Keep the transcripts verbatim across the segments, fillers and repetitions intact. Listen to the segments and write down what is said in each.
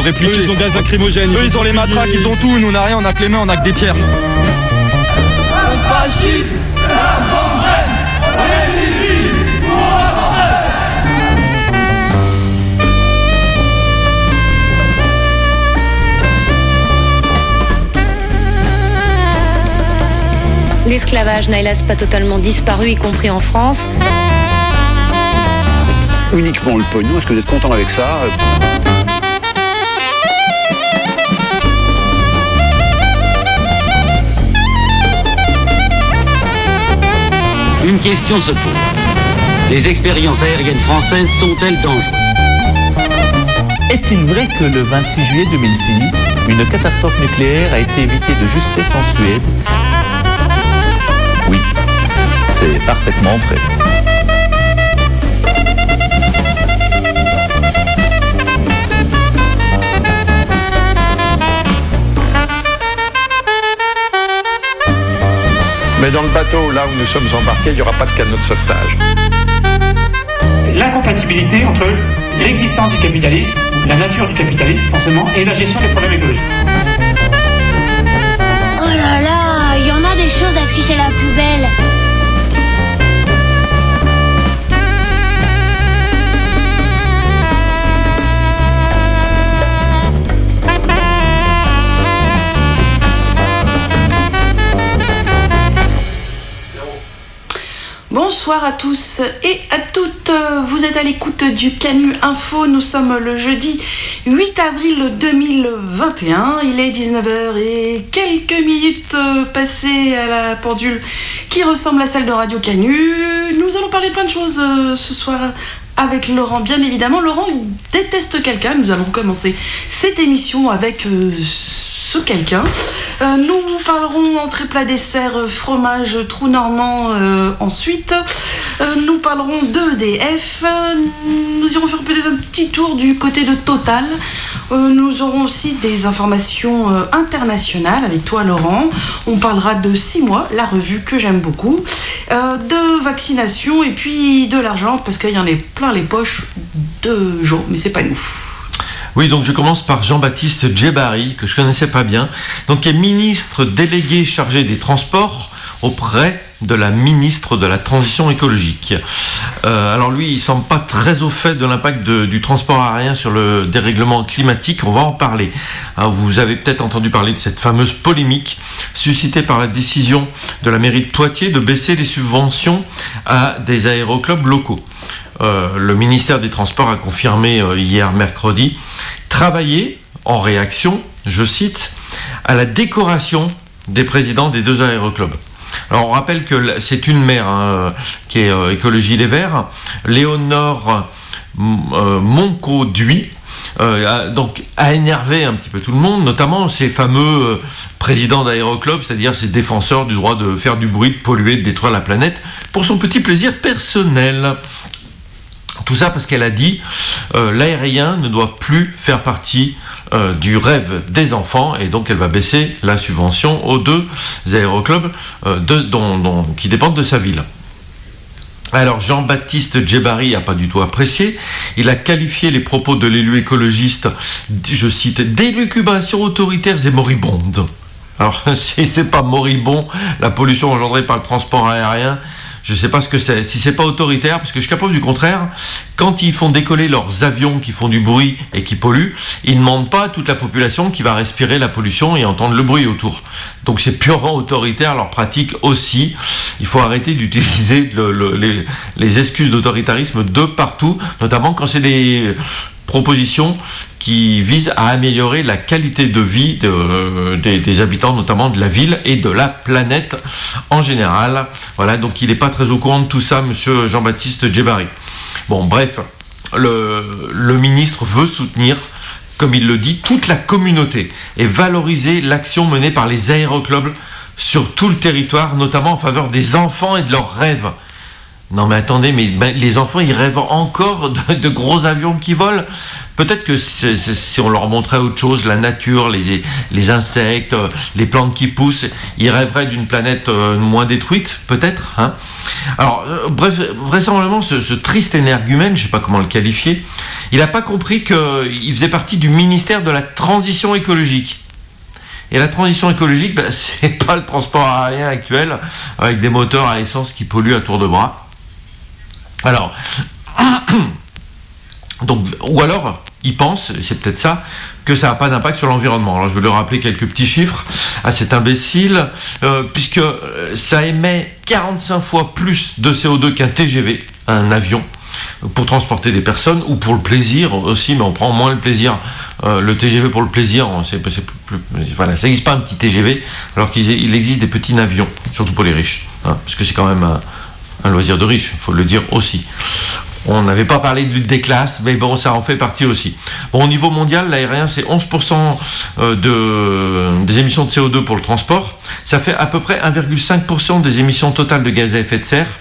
répliquer. Eux, ils ont gaz lacrymogène. Eux, ils ont les matraques, ils ont tout. Nous, on n'a rien, on a que les mains, on a que des pierres. L'esclavage n'a hélas pas totalement disparu, y compris en France. Uniquement le pognon, est-ce que vous êtes content avec ça ? Une question se pose. Les expériences aériennes françaises sont-elles dangereuses ? Est-il vrai que le vingt-six juillet deux mille six, une catastrophe nucléaire a été évitée de justesse en Suède ? Oui, c'est parfaitement vrai. Mais dans le bateau, là où nous sommes embarqués, il n'y aura pas de canot de sauvetage. L'incompatibilité entre l'existence du capitalisme, la nature du capitalisme forcément, et la gestion des problèmes écologiques. Oh là là, il y en a des choses à ficher à la poubelle. Bonsoir à tous et à toutes, vous êtes à l'écoute du Canu Info, nous sommes le jeudi huit avril deux mille vingt et un, il est dix-neuf heures et quelques minutes passées à la pendule qui ressemble à celle de Radio Canu. Nous allons parler de plein de choses ce soir avec Laurent, bien évidemment. Laurent déteste quelqu'un, nous allons commencer cette émission avec euh, ce quelqu'un. Euh, nous parlerons entrée plat dessert, fromage, trou normand euh, ensuite. Euh, nous parlerons de E D F. Nous irons faire peut-être un petit tour du côté de Total. Euh, nous aurons aussi des informations euh, internationales avec toi, Laurent. On parlera de six mois, la revue que j'aime beaucoup, euh, de vaccination et puis de l'argent parce qu'il y en a plein les poches de gens, mais c'est pas nous. Oui, donc je commence par Jean-Baptiste Djebari, que je connaissais pas bien, donc qui est ministre délégué chargé des Transports auprès de la ministre de la Transition écologique. Euh, alors lui, il semble pas très au fait de l'impact de, du transport aérien sur le dérèglement climatique, on va en parler. Alors, vous avez peut-être entendu parler de cette fameuse polémique suscitée par la décision de la mairie de Poitiers de baisser les subventions à des aéroclubs locaux. Euh, le ministère des Transports a confirmé euh, hier mercredi travailler en réaction, je cite, à la décoration des présidents des deux aéroclubs. Alors on rappelle que c'est une maire hein, qui est euh, Écologie Les Verts, Léonore euh, Monco-Duy, euh, a, donc a énervé un petit peu tout le monde, notamment ces fameux euh, présidents d'aéroclubs, c'est-à-dire ces défenseurs du droit de faire du bruit, de polluer, de détruire la planète pour son petit plaisir personnel. Tout ça parce qu'elle a dit euh, l'aérien ne doit plus faire partie euh, du rêve des enfants et donc elle va baisser la subvention aux deux aéroclubs euh, de, dont, dont, qui dépendent de sa ville. Alors Jean-Baptiste Djebari n'a pas du tout apprécié. Il a qualifié les propos de l'élu écologiste, je cite, d'élucubrations autoritaires et moribondes. Alors si c'est pas moribond, la pollution engendrée par le transport aérien, je ne sais pas ce que c'est, si c'est pas autoritaire, parce que je suis capable du contraire. Quand ils font décoller leurs avions qui font du bruit et qui polluent, ils ne demandent pas à toute la population qui va respirer la pollution et entendre le bruit autour. Donc c'est purement autoritaire, leur pratique aussi. Il faut arrêter d'utiliser le, le, les, les excuses d'autoritarisme de partout, notamment quand c'est des propositions qui visent à améliorer la qualité de vie de, euh, des, des habitants, notamment de la ville et de la planète en général. Voilà, donc il n'est pas très au courant de tout ça, monsieur Jean-Baptiste Djebari. Bon, bref, le, le ministre veut soutenir, comme il le dit, toute la communauté et valoriser l'action menée par les aéroclubs sur tout le territoire, notamment en faveur des enfants et de leurs rêves. Non mais attendez, mais ben, les enfants ils rêvent encore de, de gros avions qui volent. Peut-être que c'est, c'est, si on leur montrait autre chose, la nature, les, les insectes, les plantes qui poussent, ils rêveraient d'une planète euh, moins détruite, peut-être. Hein. Alors, euh, bref, vraisemblablement, ce, ce triste énergumène, je ne sais pas comment le qualifier, Il n'a pas compris qu'il faisait partie du ministère de la transition écologique. Et la transition écologique, ben, c'est pas le transport aérien actuel avec des moteurs à essence qui polluent à tour de bras. Alors, donc, ou alors, il pense, c'est peut-être ça, que ça n'a pas d'impact sur l'environnement. Alors je vais lui rappeler quelques petits chiffres à cet imbécile, euh, puisque ça émet quarante-cinq fois plus de C O deux qu'un T G V, un avion, pour transporter des personnes, ou pour le plaisir aussi, mais on prend moins le plaisir. Euh, le T G V pour le plaisir, c'est, c'est plus, voilà, ça n'existe pas un petit T G V, alors qu'il il existe des petits avions, surtout pour les riches, hein, parce que c'est quand même un, un loisir de riche, il faut le dire aussi. On n'avait pas parlé des classes, mais bon, ça en fait partie aussi. Bon, au niveau mondial, l'aérien, c'est onze pour cent de, des émissions de C O deux pour le transport. Ça fait à peu près un virgule cinq pour cent des émissions totales de gaz à effet de serre.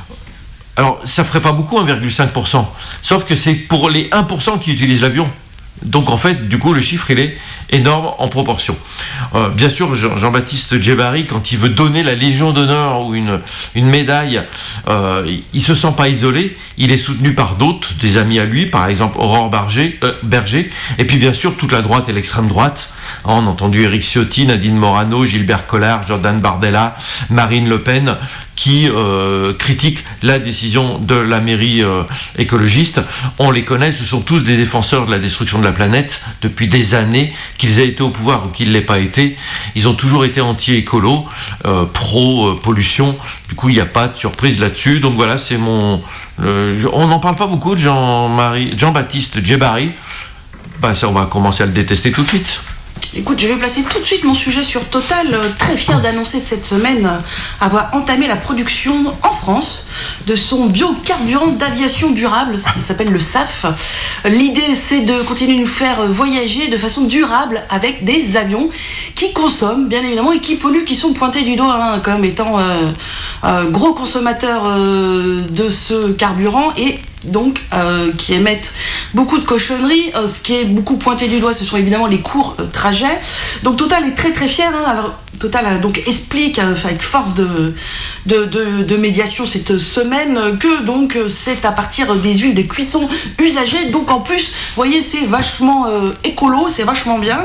Alors, ça ferait pas beaucoup, un virgule cinq pour cent. Sauf que c'est pour les un pour cent qui utilisent l'avion. Donc, en fait, du coup, le chiffre, il est énorme en proportion. Euh, bien sûr, Jean- Jean-Baptiste Djebari, quand il veut donner la Légion d'honneur ou une, une médaille, euh, il ne se sent pas isolé. Il est soutenu par d'autres, des amis à lui, par exemple Aurore Berger, euh, Berger, et puis bien sûr toute la droite et l'extrême droite. On a entendu Éric Ciotti, Nadine Morano, Gilbert Collard, Jordan Bardella, Marine Le Pen, qui euh, critiquent la décision de la mairie euh, écologiste. On les connaît, ce sont tous des défenseurs de la destruction de la planète depuis des années, qu'ils aient été au pouvoir ou qu'ils ne l'aient pas été. Ils ont toujours été anti-écolo, euh, pro-pollution. Du coup, il n'y a pas de surprise là-dessus. Donc voilà, c'est mon... Le, je, on n'en parle pas beaucoup de Jean-Marie, Jean-Baptiste Djebari. Ben, ça, on va commencer à le détester tout de suite. Écoute, je vais placer tout de suite mon sujet sur Total, euh, très fier d'annoncer de cette semaine euh, avoir entamé la production en France de son biocarburant d'aviation durable, ça s'appelle le S A F. Euh, l'idée, c'est de continuer de nous faire voyager de façon durable avec des avions qui consomment, bien évidemment, et qui polluent, qui sont pointés du doigt hein, comme étant euh, euh, gros consommateurs euh, de ce carburant et donc euh, qui émettent beaucoup de cochonneries. Euh, ce qui est beaucoup pointé du doigt, ce sont évidemment les courts euh, trajets. Donc Total est très très fier. Hein. Alors Total euh, donc explique euh, avec force de, de, de, de médiation cette semaine que donc euh, c'est à partir des huiles de cuisson usagées. Donc en plus, vous voyez, c'est vachement euh, écolo, c'est vachement bien.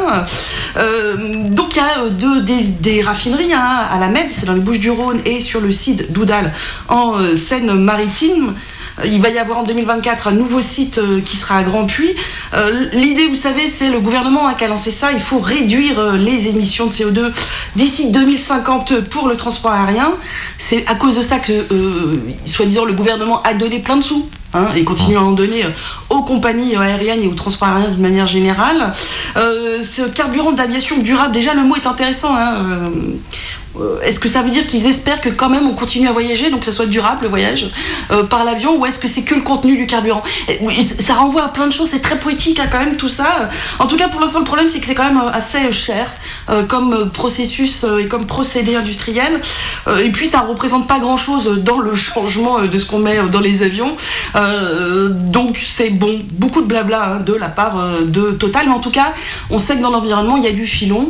Euh, donc il y a euh, de, des, des raffineries hein, à la Med, c'est dans les Bouches-du-Rhône et sur le site d'Oudal en euh, Seine-Maritime. Il va y avoir en deux mille vingt-quatre un nouveau site euh, qui sera à Grand-Puy. Euh, l'idée, vous savez, c'est le gouvernement hein, qui a lancé ça. Il faut réduire euh, les émissions de C O deux d'ici deux mille cinquante pour le transport aérien. C'est à cause de ça que, euh, soi-disant, le gouvernement a donné plein de sous. Hein, et continue à en donner euh, aux compagnies aériennes et au transport aérien de manière générale. Euh, ce carburant d'aviation durable, déjà le mot est intéressant. Hein, euh, euh, est-ce que ça veut dire qu'ils espèrent que quand même on continue à voyager, donc que ça soit durable le voyage euh, par l'avion, ou est-ce que c'est que le contenu du carburant? Et, oui, ça renvoie à plein de choses, c'est très poétique hein, quand même tout ça. En tout cas pour l'instant le problème c'est que c'est quand même assez cher euh, comme processus euh, et comme procédé industriel. Euh, et puis ça représente pas grand chose dans le changement de ce qu'on met dans les avions. Euh, donc c'est bon, beaucoup de blabla hein, de la part euh, de Total, mais en tout cas on sait que dans l'environnement il y a du filon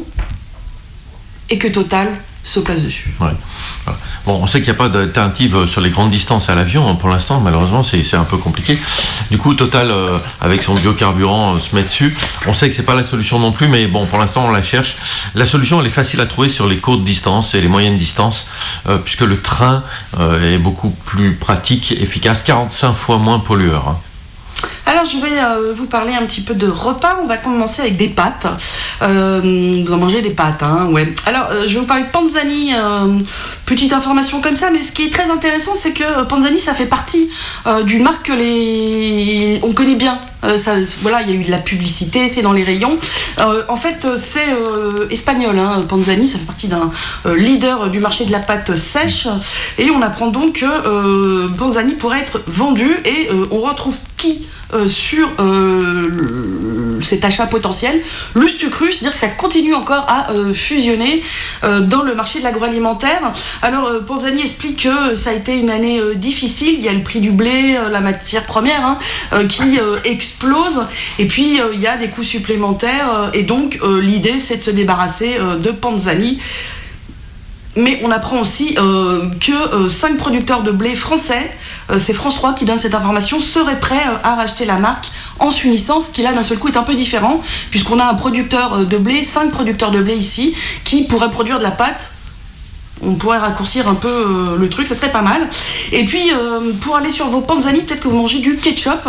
et que Total se place dessus. Ouais. Bon, on sait qu'il n'y a pas d'alternative sur les grandes distances à l'avion pour l'instant, malheureusement c'est, c'est un peu compliqué. Du coup Total euh, avec son biocarburant euh, se met dessus. On sait que c'est pas la solution non plus, mais bon pour l'instant on la cherche. La solution elle est facile à trouver sur les courtes distances et les moyennes distances euh, puisque le train euh, est beaucoup plus pratique, efficace, quarante-cinq fois moins pollueur. Hein. Alors je vais euh, vous parler un petit peu de repas. On va commencer avec des pâtes. Euh, vous en mangez des pâtes, hein, ouais. Alors euh, je vais vous parler de Panzani. Euh, petite information comme ça, mais ce qui est très intéressant, c'est que Panzani, ça fait partie euh, d'une marque que les on connaît bien. Euh, ça, voilà, il y a eu de la publicité, c'est dans les rayons. Euh, en fait, c'est euh, espagnol. Hein, Panzani, ça fait partie d'un euh, leader du marché de la pâte sèche. Et on apprend donc que euh, Panzani pourrait être vendu et euh, on retrouve qui euh, sur euh, le, cet achat potentiel, l'Ustucru, c'est-à-dire que ça continue encore à euh, fusionner euh, dans le marché de l'agroalimentaire. Alors euh, Panzani explique que ça a été une année euh, difficile. Il y a le prix du blé, euh, la matière première hein, euh, qui euh, explose, et puis euh, il y a des coûts supplémentaires euh, et donc euh, l'idée c'est de se débarrasser euh, de Panzani. Mais on apprend aussi euh, que euh, cinq producteurs de blé français, euh, c'est France trois qui donne cette information, seraient prêts euh, à racheter la marque en s'unissant, ce qui là d'un seul coup est un peu différent, puisqu'on a un producteur euh, de blé, cinq producteurs de blé ici, qui pourraient produire de la pâte. On pourrait raccourcir un peu euh, le truc, ça serait pas mal. Et puis, euh, pour aller sur vos panzani, peut-être que vous mangez du ketchup.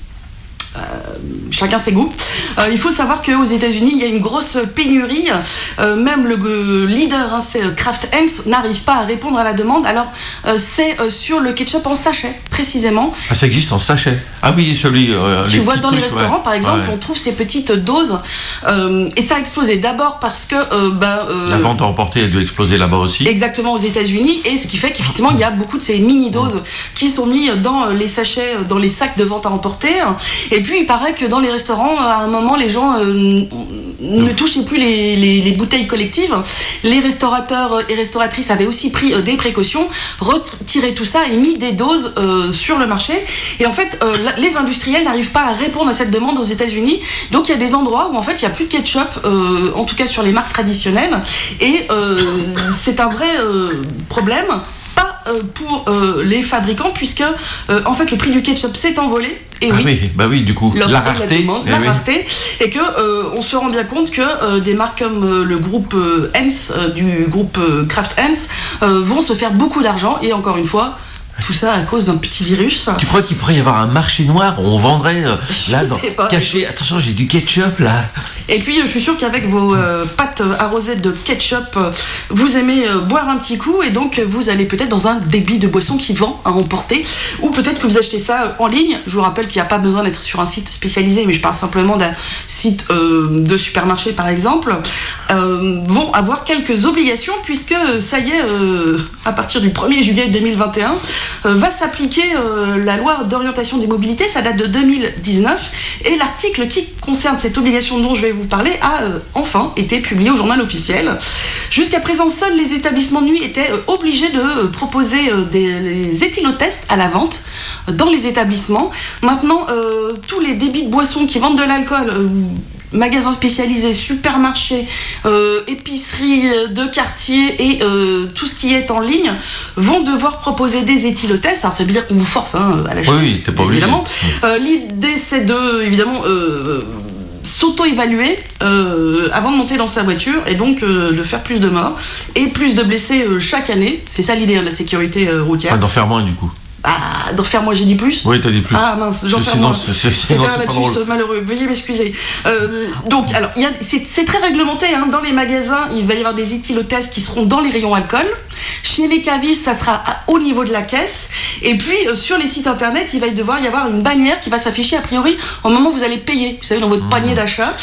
Euh, chacun ses goûts. Euh, il faut savoir qu'aux États-Unis, il y a une grosse pénurie. Euh, même le euh, leader, hein, c'est Kraft Heinz, n'arrive pas à répondre à la demande. Alors, euh, c'est euh, sur le ketchup en sachet, précisément. Ah, ça existe en sachet. Ah oui, celui. Euh, tu les vois, dans trucs, les restaurants, ouais. par exemple, ouais. on trouve ces petites doses. Euh, et ça a explosé. D'abord parce que. Euh, ben, euh, la vente à emporter, elle doit exploser là-bas aussi. Exactement, aux États-Unis. Et ce qui fait qu'effectivement, il y a beaucoup de ces mini-doses qui sont mis dans les sachets, dans les sacs de vente à emporter. Et puis, il paraît que dans les restaurants, à un moment, les gens euh, ne touchaient plus les, les, les bouteilles collectives. Les restaurateurs et restauratrices avaient aussi pris euh, des précautions, retiré tout ça et mis des doses euh, sur le marché. Et en fait, euh, les industriels n'arrivent pas à répondre à cette demande aux États-Unis. Donc, il y a des endroits où en fait, il n'y a plus de ketchup, euh, en tout cas sur les marques traditionnelles. Et euh, c'est un vrai euh, problème. Pas euh, pour euh, les fabricants, puisque euh, en fait le prix du ketchup s'est envolé. Et ah oui, oui, bah oui, du coup, la rareté, la, demande, eh la oui. rareté, et que euh, on se rend bien compte que euh, des marques comme euh, le groupe euh, Heinz, euh, du groupe euh, Kraft Heinz, euh, vont se faire beaucoup d'argent. Et encore une fois, tout ça à cause d'un petit virus. Tu crois qu'il pourrait y avoir un marché noir où on vendrait euh, là, dans, caché, attention, j'ai du ketchup là. Et puis je suis sûre qu'avec vos euh, pâtes arrosées de ketchup, euh, vous aimez euh, boire un petit coup, et donc vous allez peut-être dans un débit de boisson qui vend à emporter, ou peut-être que vous achetez ça euh, en ligne. Je vous rappelle qu'il n'y a pas besoin d'être sur un site spécialisé, mais je parle simplement d'un site euh, de supermarché par exemple. Euh, vont avoir quelques obligations, puisque ça y est, euh, à partir du premier juillet deux mille vingt et un, euh, va s'appliquer euh, la loi d'orientation des mobilités. Ça date de deux mille dix-neuf, et l'article qui concerne cette obligation dont je vais vous parler a euh, enfin été publié au journal officiel. Jusqu'à présent, seuls les établissements de nuit étaient euh, obligés de euh, proposer euh, des éthylotests à la vente euh, dans les établissements. Maintenant, euh, tous les débits de boissons qui vendent de l'alcool, euh, magasins spécialisés, supermarchés, euh, épiceries de quartier et euh, tout ce qui est en ligne vont devoir proposer des éthylotests. Alors ça veut dire qu'on vous force hein, à l'acheter. Oui, t'es pas obligé. Évidemment. Euh, l'idée c'est de, évidemment, euh, s'auto-évaluer euh, avant de monter dans sa voiture, et donc euh, de faire plus de morts et plus de blessés euh, chaque année. C'est ça l'idée hein, de la sécurité euh, routière. Enfin, d'en faire moins du coup. Ah, d'en faire moins, j'ai dit plus. Oui, t'as dit plus. Ah mince, j'en fais moins. C'était un lapsus malheureux, veuillez m'excuser. Euh, donc, alors, y a, c'est, c'est très réglementé. Hein. Dans les magasins, il va y avoir des éthylotests qui seront dans les rayons alcool. Chez les cavistes, ça sera à, au niveau de la caisse. Et puis, euh, sur les sites internet, il va y devoir y avoir une bannière qui va s'afficher a priori au moment où vous allez payer. Vous savez, dans votre mmh. panier d'achat.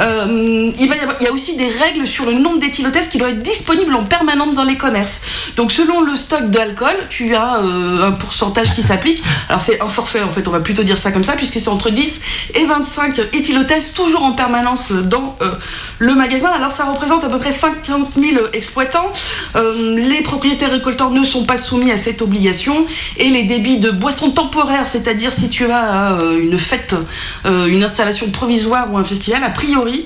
Euh, il va y avoir, il y a aussi des règles sur le nombre d'éthylotests qui doit être disponible en permanence dans les commerces. Donc, selon le stock d'alcool, tu as euh, un pourcentage qui s'applique. Alors c'est un forfait en fait, on va plutôt dire ça comme ça, puisque c'est entre dix et vingt-cinq éthylotests toujours en permanence dans euh, le magasin. Alors ça représente à peu près cinquante mille exploitants. Euh, les propriétaires récoltants ne sont pas soumis à cette obligation, et les débits de boissons temporaires, c'est-à-dire si tu as euh, une fête, euh, une installation provisoire ou un festival, a priori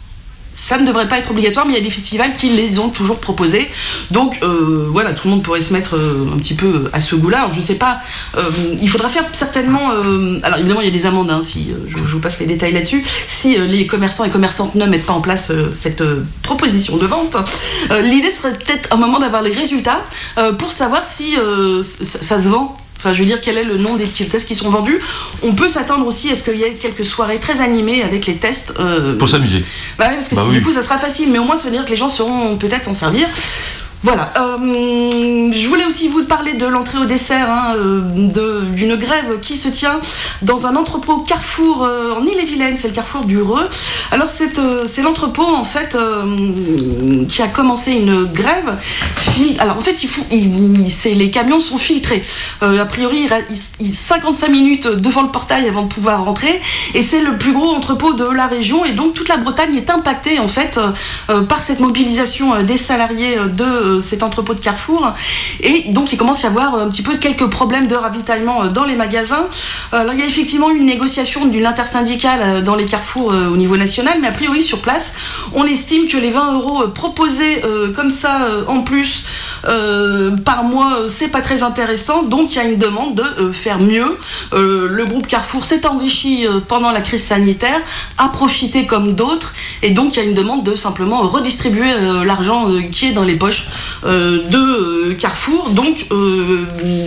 ça ne devrait pas être obligatoire, mais il y a des festivals qui les ont toujours proposés. Donc euh, voilà, tout le monde pourrait se mettre euh, un petit peu à ce goût-là. Alors, je sais pas, euh, il faudra faire certainement... Euh, alors évidemment, il y a des amendes, hein, si, euh, je, je vous passe les détails là-dessus, si euh, les commerçants et commerçantes ne mettent pas en place euh, cette euh, proposition de vente. Euh, l'idée serait peut-être un moment d'avoir les résultats euh, pour savoir si euh, ça, ça se vend. Enfin, je veux dire, quel est le nom des petits tests qui sont vendus. On peut s'attendre aussi à ce qu'il y ait quelques soirées très animées avec les tests. Euh... Pour s'amuser. Bah oui, parce que bah oui. du coup, ça sera facile. Mais au moins, ça veut dire que les gens sauront peut-être s'en servir. Voilà. Euh, je voulais aussi vous parler de l'entrée au dessert, hein, de, d'une grève qui se tient dans un entrepôt Carrefour euh, en Ille-et-Vilaine. C'est le Carrefour du Reux. Alors c'est, euh, c'est l'entrepôt en fait euh, qui a commencé une grève. Alors en fait, ils font, ils, c'est, les camions sont filtrés. Euh, a priori, il, il, cinquante-cinq minutes devant le portail avant de pouvoir rentrer. Et c'est le plus gros entrepôt de la région. Et donc toute la Bretagne est impactée en fait euh, par cette mobilisation des salariés de euh, cet entrepôt de Carrefour. Et donc il commence à y avoir un petit peu quelques problèmes de ravitaillement dans les magasins. Alors il y a effectivement une négociation d'une intersyndicale dans les Carrefours euh, au niveau national, mais a priori sur place, on estime que les vingt euros proposés euh, comme ça euh, en plus euh, par mois, euh, c'est pas très intéressant. Donc il y a une demande de euh, faire mieux. Euh, le groupe Carrefour s'est enrichi euh, pendant la crise sanitaire, a profité comme d'autres, et donc il y a une demande de simplement redistribuer euh, l'argent euh, qui est dans les poches euh, de euh, Carrefour. Donc euh,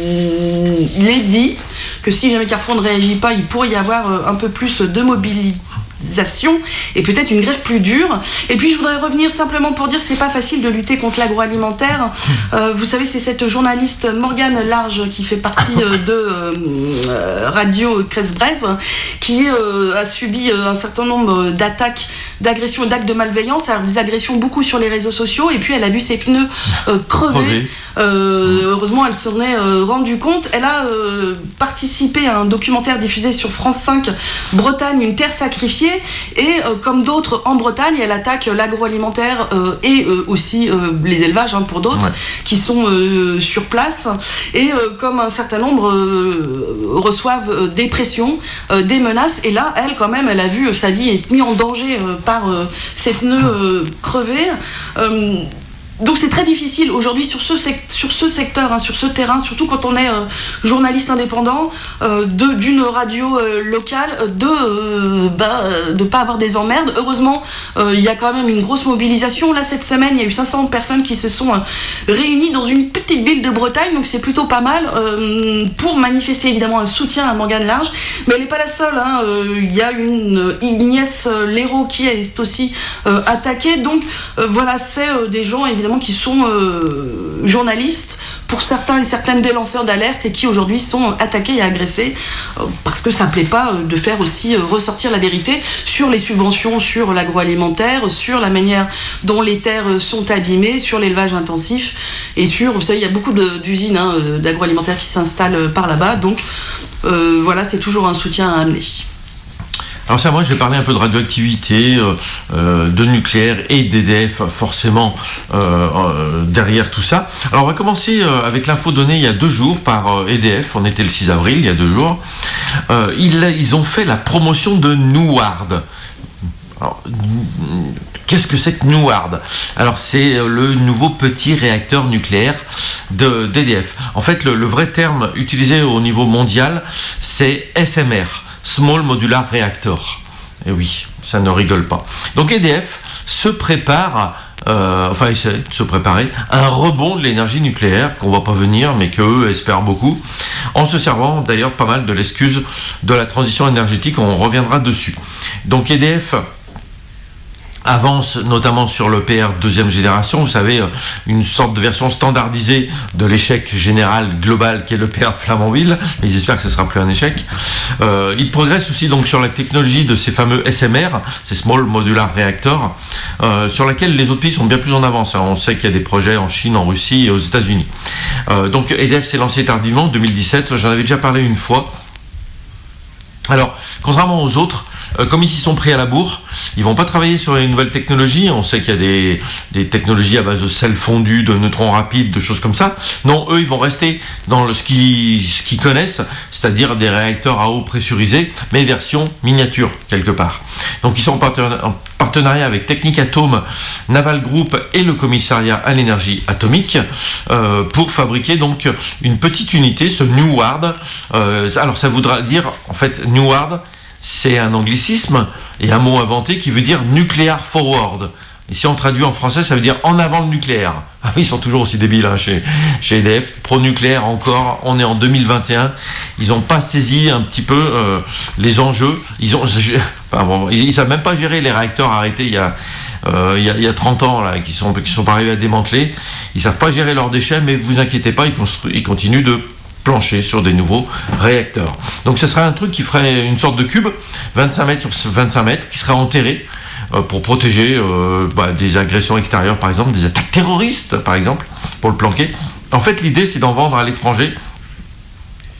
il est dit que si jamais Carrefour ne réagit pas, il pourrait y avoir euh, un peu plus de mobilité et peut-être une grève plus dure. Et puis je voudrais revenir simplement pour dire que c'est pas facile de lutter contre l'agroalimentaire. Euh, vous savez, c'est cette journaliste Morgane Large qui fait partie euh, de euh, Radio Cresse-Braise qui euh, a subi euh, un certain nombre d'attaques, d'agressions et d'actes de malveillance, alors des agressions beaucoup sur les réseaux sociaux, et puis elle a vu ses pneus euh, crever. Euh, heureusement, elle s'en est euh, rendue compte. Elle a euh, participé à un documentaire diffusé sur France cinq, Bretagne, une terre sacrifiée. Et euh, comme d'autres en Bretagne, elle attaque l'agroalimentaire euh, et euh, aussi euh, les élevages hein, pour d'autres ouais. qui sont euh, sur place. Et euh, comme un certain nombre euh, reçoivent euh, des pressions, euh, des menaces. Et là, elle, quand même, elle a vu euh, sa vie être mise en danger euh, par euh, ses pneus euh, crevés. Euh, Donc c'est très difficile aujourd'hui sur ce, sec- sur ce secteur, hein, sur ce terrain, surtout quand on est euh, journaliste indépendant euh, de, d'une radio euh, locale, de euh, bah, de pas avoir des emmerdes. Heureusement, il euh, y a quand même une grosse mobilisation. Là, cette semaine, il y a eu cinq cents personnes qui se sont euh, réunies dans une petite ville de Bretagne, donc c'est plutôt pas mal, euh, pour manifester évidemment un soutien à Morgane Large. Mais elle n'est pas la seule. Il hein. euh, y a une Ignès Léraud qui est aussi euh, attaquée. Donc euh, voilà, c'est euh, des gens évidemment qui sont euh, journalistes, pour certains et certaines des lanceurs d'alerte, et qui aujourd'hui sont attaqués et agressés euh, parce que ça ne plaît pas euh, de faire aussi euh, ressortir la vérité sur les subventions, sur l'agroalimentaire, sur la manière dont les terres sont abîmées, sur l'élevage intensif, et sur, vous savez, il y a beaucoup de, d'usines hein, d'agroalimentaire qui s'installent par là-bas, donc euh, voilà, c'est toujours un soutien à amener. Alors ça, moi, je vais parler un peu de radioactivité, euh, euh, de nucléaire et d'E D F, forcément, euh, euh, derrière tout ça. Alors, on va commencer euh, avec l'info donnée il y a deux jours par euh, E D F. On était le six avril, il y a deux jours. Euh, ils, ils ont fait la promotion de Nuard. Alors, qu'est-ce que c'est que Nuard ? Alors, c'est le nouveau petit réacteur nucléaire de, d'E D F. En fait, le, le vrai terme utilisé au niveau mondial, c'est S M R. Small Modular Reactor. Et oui, ça ne rigole pas. Donc E D F se prépare, euh, enfin essaie de se préparer, un rebond de l'énergie nucléaire qu'on ne voit pas venir, mais qu'eux espèrent beaucoup, en se servant d'ailleurs pas mal de l'excuse de la transition énergétique, on reviendra dessus. Donc E D F avance notamment sur le P R deuxième génération, vous savez, une sorte de version standardisée de l'échec général global qui est le P R de Flamanville, mais ils espèrent que ce ne sera plus un échec. Euh, il progresse aussi donc sur la technologie de ces fameux S M R, ces Small Modular Reactors, euh, sur laquelle les autres pays sont bien plus en avance. On sait qu'il y a des projets en Chine, en Russie et aux États-Unis. Euh, donc E D F s'est lancé tardivement en deux mille dix-sept, j'en avais déjà parlé une fois. Alors, contrairement aux autres, euh, comme ils s'y sont pris à la bourre, ils vont pas travailler sur les nouvelles technologies. On sait qu'il y a des, des technologies à base de sel fondu, de neutrons rapides, de choses comme ça. Non, eux, ils vont rester dans le, ce, qu'ils, ce qu'ils connaissent, c'est-à-dire des réacteurs à eau pressurisés, mais version miniature, quelque part. Donc, ils sont en, parten- en partenariat avec Technic Atome, Naval Group et le Commissariat à l'énergie atomique euh, pour fabriquer donc une petite unité, ce Nuard. Euh, alors, ça voudra dire, en fait, Nuard, c'est un anglicisme et un mot inventé qui veut dire nuclear forward. Et si on traduit en français, ça veut dire en avant le nucléaire. Ah oui, ils sont toujours aussi débiles hein, chez, chez E D F. Pro-nucléaire encore, on est en deux mille vingt et un. Ils n'ont pas saisi un petit peu euh, les enjeux. Ils ont, enfin, bon, ils ne savent même pas gérer les réacteurs arrêtés il y a, euh, il y a, il y a trente ans, là, qui ne sont, qui sont pas arrivés à démanteler. Ils ne savent pas gérer leurs déchets, mais vous inquiétez pas, ils, constru- ils continuent de plancher sur des nouveaux réacteurs. Donc ce serait un truc qui ferait une sorte de cube, vingt-cinq mètres sur vingt-cinq mètres, qui serait enterré euh, pour protéger euh, bah, des agressions extérieures, par exemple, des attaques terroristes, par exemple, pour le planquer. En fait, l'idée, c'est d'en vendre à l'étranger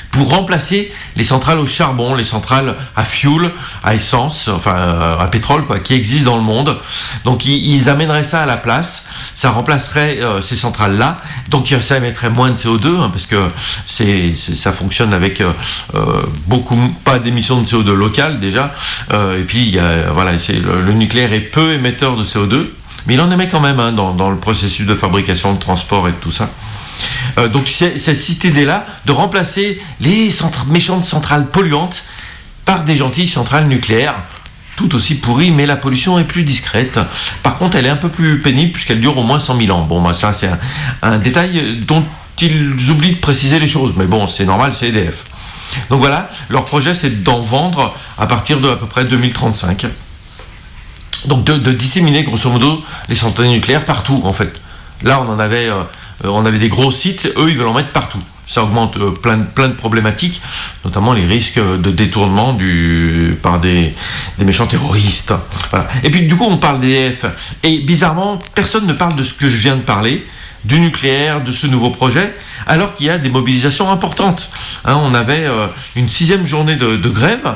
pour remplacer les centrales au charbon, les centrales à fuel, à essence, enfin à pétrole, quoi, qui existent dans le monde. Donc ils, ils amèneraient ça à la place. Ça remplacerait euh, ces centrales-là. Donc ça émettrait moins de C O deux, hein, parce que c'est, c'est, ça fonctionne avec euh, beaucoup, pas d'émissions de C O deux locales déjà. Euh, et puis, il y a, voilà, c'est, le, le nucléaire est peu émetteur de C O deux, mais il en émet quand même hein, dans, dans le processus de fabrication, de transport et de tout ça. Euh, donc c'est, c'est cette idée-là de remplacer les centra- méchantes centrales polluantes par des gentilles centrales nucléaires, tout aussi pourries, mais la pollution est plus discrète. Par contre, elle est un peu plus pénible puisqu'elle dure au moins cent mille ans. Bon, bah, ça, c'est un, un détail dont ils oublient de préciser les choses, mais bon, c'est normal, c'est E D F. Donc voilà, leur projet, c'est d'en vendre à partir de à peu près deux mille trente-cinq. Donc de, de disséminer, grosso modo, les centrales nucléaires partout, en fait. Là, on en avait, euh, on avait des gros sites, eux, ils veulent en mettre partout. Ça augmente euh, plein, de, plein de problématiques, notamment les risques de détournement du, par des, des méchants terroristes. Voilà. Et puis du coup on parle d'E D F, et bizarrement personne ne parle de ce que je viens de parler, du nucléaire, de ce nouveau projet, alors qu'il y a des mobilisations importantes. Hein, on avait euh, une sixième journée de, de grève.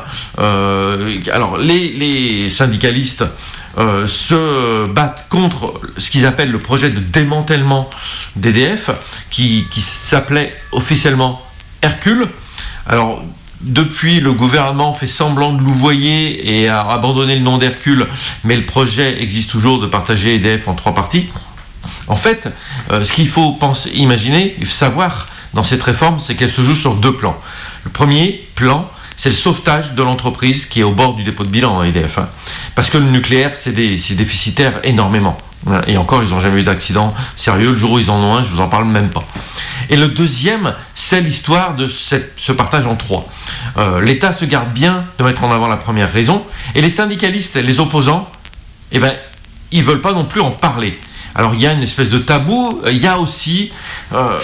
Euh, alors les, les syndicalistes Euh, se battent contre ce qu'ils appellent le projet de démantèlement d'E D F, qui, qui s'appelait officiellement Hercule. Alors, depuis, le gouvernement fait semblant de louvoyer et a abandonné le nom d'Hercule, mais le projet existe toujours de partager E D F en trois parties. En fait, euh, ce qu'il faut penser, imaginer, savoir dans cette réforme, c'est qu'elle se joue sur deux plans. Le premier plan, c'est le sauvetage de l'entreprise qui est au bord du dépôt de bilan, hein, E D F. Hein. Parce que le nucléaire, c'est, des, c'est déficitaire énormément. Et encore, ils n'ont jamais eu d'accident sérieux. Le jour où ils en ont un, je ne vous en parle même pas. Et le deuxième, c'est l'histoire de cette, ce partage en trois. Euh, L'État se garde bien de mettre en avant la première raison. Et les syndicalistes, les opposants, eh ben, ils ne veulent pas non plus en parler. Alors, il y a une espèce de tabou. Il y a aussi, euh,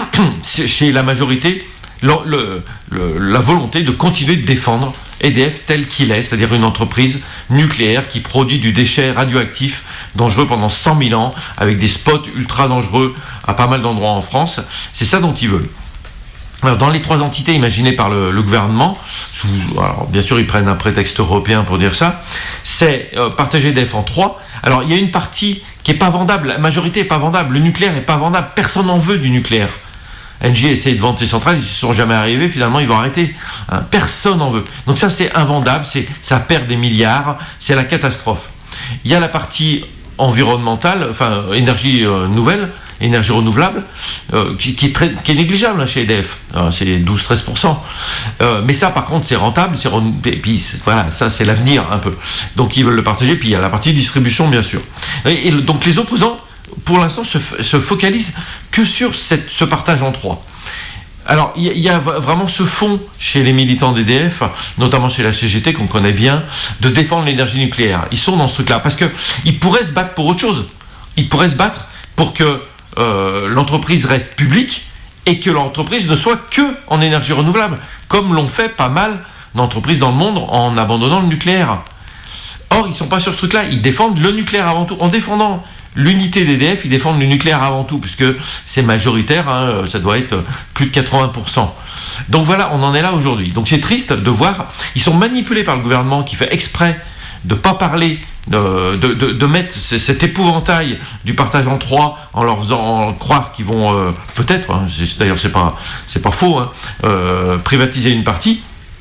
chez la majorité, Le, le, le, la volonté de continuer de défendre E D F tel qu'il est, c'est-à-dire une entreprise nucléaire qui produit du déchet radioactif dangereux pendant cent mille ans, avec des spots ultra dangereux à pas mal d'endroits en France. C'est ça dont ils veulent. Alors, dans les trois entités imaginées par le, le gouvernement, sous, alors bien sûr ils prennent un prétexte européen pour dire ça, c'est euh, partager E D F en trois. Alors il y a une partie qui n'est pas vendable, la majorité n'est pas vendable, le nucléaire n'est pas vendable, personne n'en veut du nucléaire. Engie a essayé de vendre ses centrales, ils ne sont jamais arrivés, finalement ils vont arrêter. Hein, personne n'en veut. Donc ça c'est invendable, c'est, ça perd des milliards, c'est la catastrophe. Il y a la partie environnementale, enfin énergie euh, nouvelle, énergie renouvelable, euh, qui, qui, est très, qui est négligeable hein, chez E D F. Alors, c'est douze à treize pour cent. Euh, mais ça par contre c'est rentable, c'est renou... et puis c'est, voilà, ça c'est l'avenir un peu. Donc ils veulent le partager, puis il y a la partie distribution bien sûr. Et, et donc les opposants, pour l'instant, se, se focalise que sur cette, ce partage en trois. Alors, il y, y a vraiment ce fond chez les militants d'E D F, notamment chez la C G T, qu'on connaît bien, de défendre l'énergie nucléaire. Ils sont dans ce truc-là, parce qu'ils pourraient se battre pour autre chose. Ils pourraient se battre pour que euh, l'entreprise reste publique et que l'entreprise ne soit que en énergie renouvelable, comme l'ont fait pas mal d'entreprises dans le monde en abandonnant le nucléaire. Or, ils ne sont pas sur ce truc-là. Ils défendent le nucléaire avant tout. En défendant l'unité d'E D F, ils défendent le nucléaire avant tout, puisque c'est majoritaire, hein, ça doit être plus de quatre-vingts pour cent. Donc voilà, on en est là aujourd'hui. Donc c'est triste de voir, ils sont manipulés par le gouvernement qui fait exprès de ne pas parler, de, de, de, de mettre cet épouvantail du partage en trois en leur faisant croire qu'ils vont euh, peut-être, hein, c'est, d'ailleurs c'est pas, c'est pas faux, hein, euh, privatiser une partie.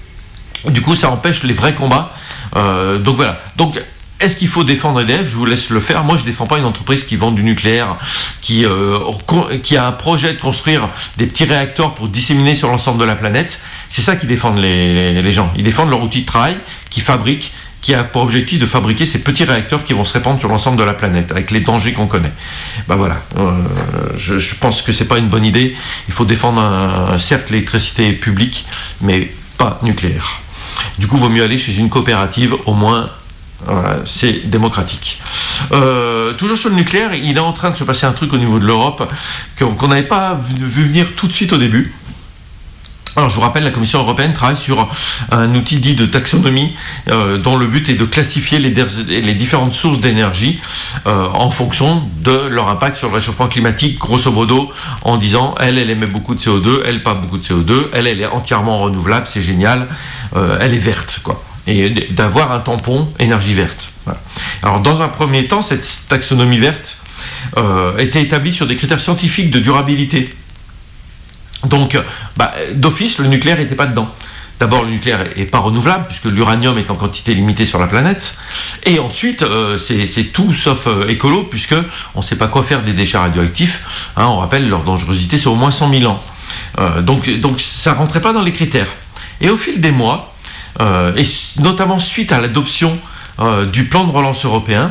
Du coup ça empêche les vrais combats. Euh, donc voilà. Donc est-ce qu'il faut défendre E D F ? Je vous laisse le faire. Moi, je ne défends pas une entreprise qui vend du nucléaire, qui, euh, qui a un projet de construire des petits réacteurs pour disséminer sur l'ensemble de la planète. C'est ça qu'ils défendent les, les, les gens. Ils défendent leur outil de travail qui fabrique, qui a pour objectif de fabriquer ces petits réacteurs qui vont se répandre sur l'ensemble de la planète, avec les dangers qu'on connaît. Ben voilà. Euh, je, je pense que ce n'est pas une bonne idée. Il faut défendre, un, certes, l'électricité publique, mais pas nucléaire. Du coup, il vaut mieux aller chez une coopérative, au moins. Voilà, c'est démocratique. Euh, toujours sur le nucléaire, il est en train de se passer un truc au niveau de l'Europe qu'on n'avait pas vu venir tout de suite au début. Alors je vous rappelle, la Commission européenne travaille sur un outil dit de taxonomie euh, dont le but est de classifier les, les différentes sources d'énergie euh, en fonction de leur impact sur le réchauffement climatique, grosso modo en disant elle, elle émet beaucoup de C O deux, elle pas beaucoup de C O deux, elle, elle est entièrement renouvelable, c'est génial, euh, elle est verte, quoi. Et d'avoir un tampon énergie verte. Voilà. Alors dans un premier temps, cette taxonomie verte euh, était établie sur des critères scientifiques de durabilité. Donc, bah, d'office, le nucléaire n'était pas dedans. D'abord, le nucléaire n'est pas renouvelable, puisque l'uranium est en quantité limitée sur la planète. Et ensuite, euh, c'est, c'est tout sauf euh, écolo, puisqu'on ne sait pas quoi faire des déchets radioactifs. Hein, on rappelle, leur dangerosité, c'est au moins cent mille ans. Euh, donc, donc, ça ne rentrait pas dans les critères. Et au fil des mois, euh, et notamment suite à l'adoption euh, du plan de relance européen,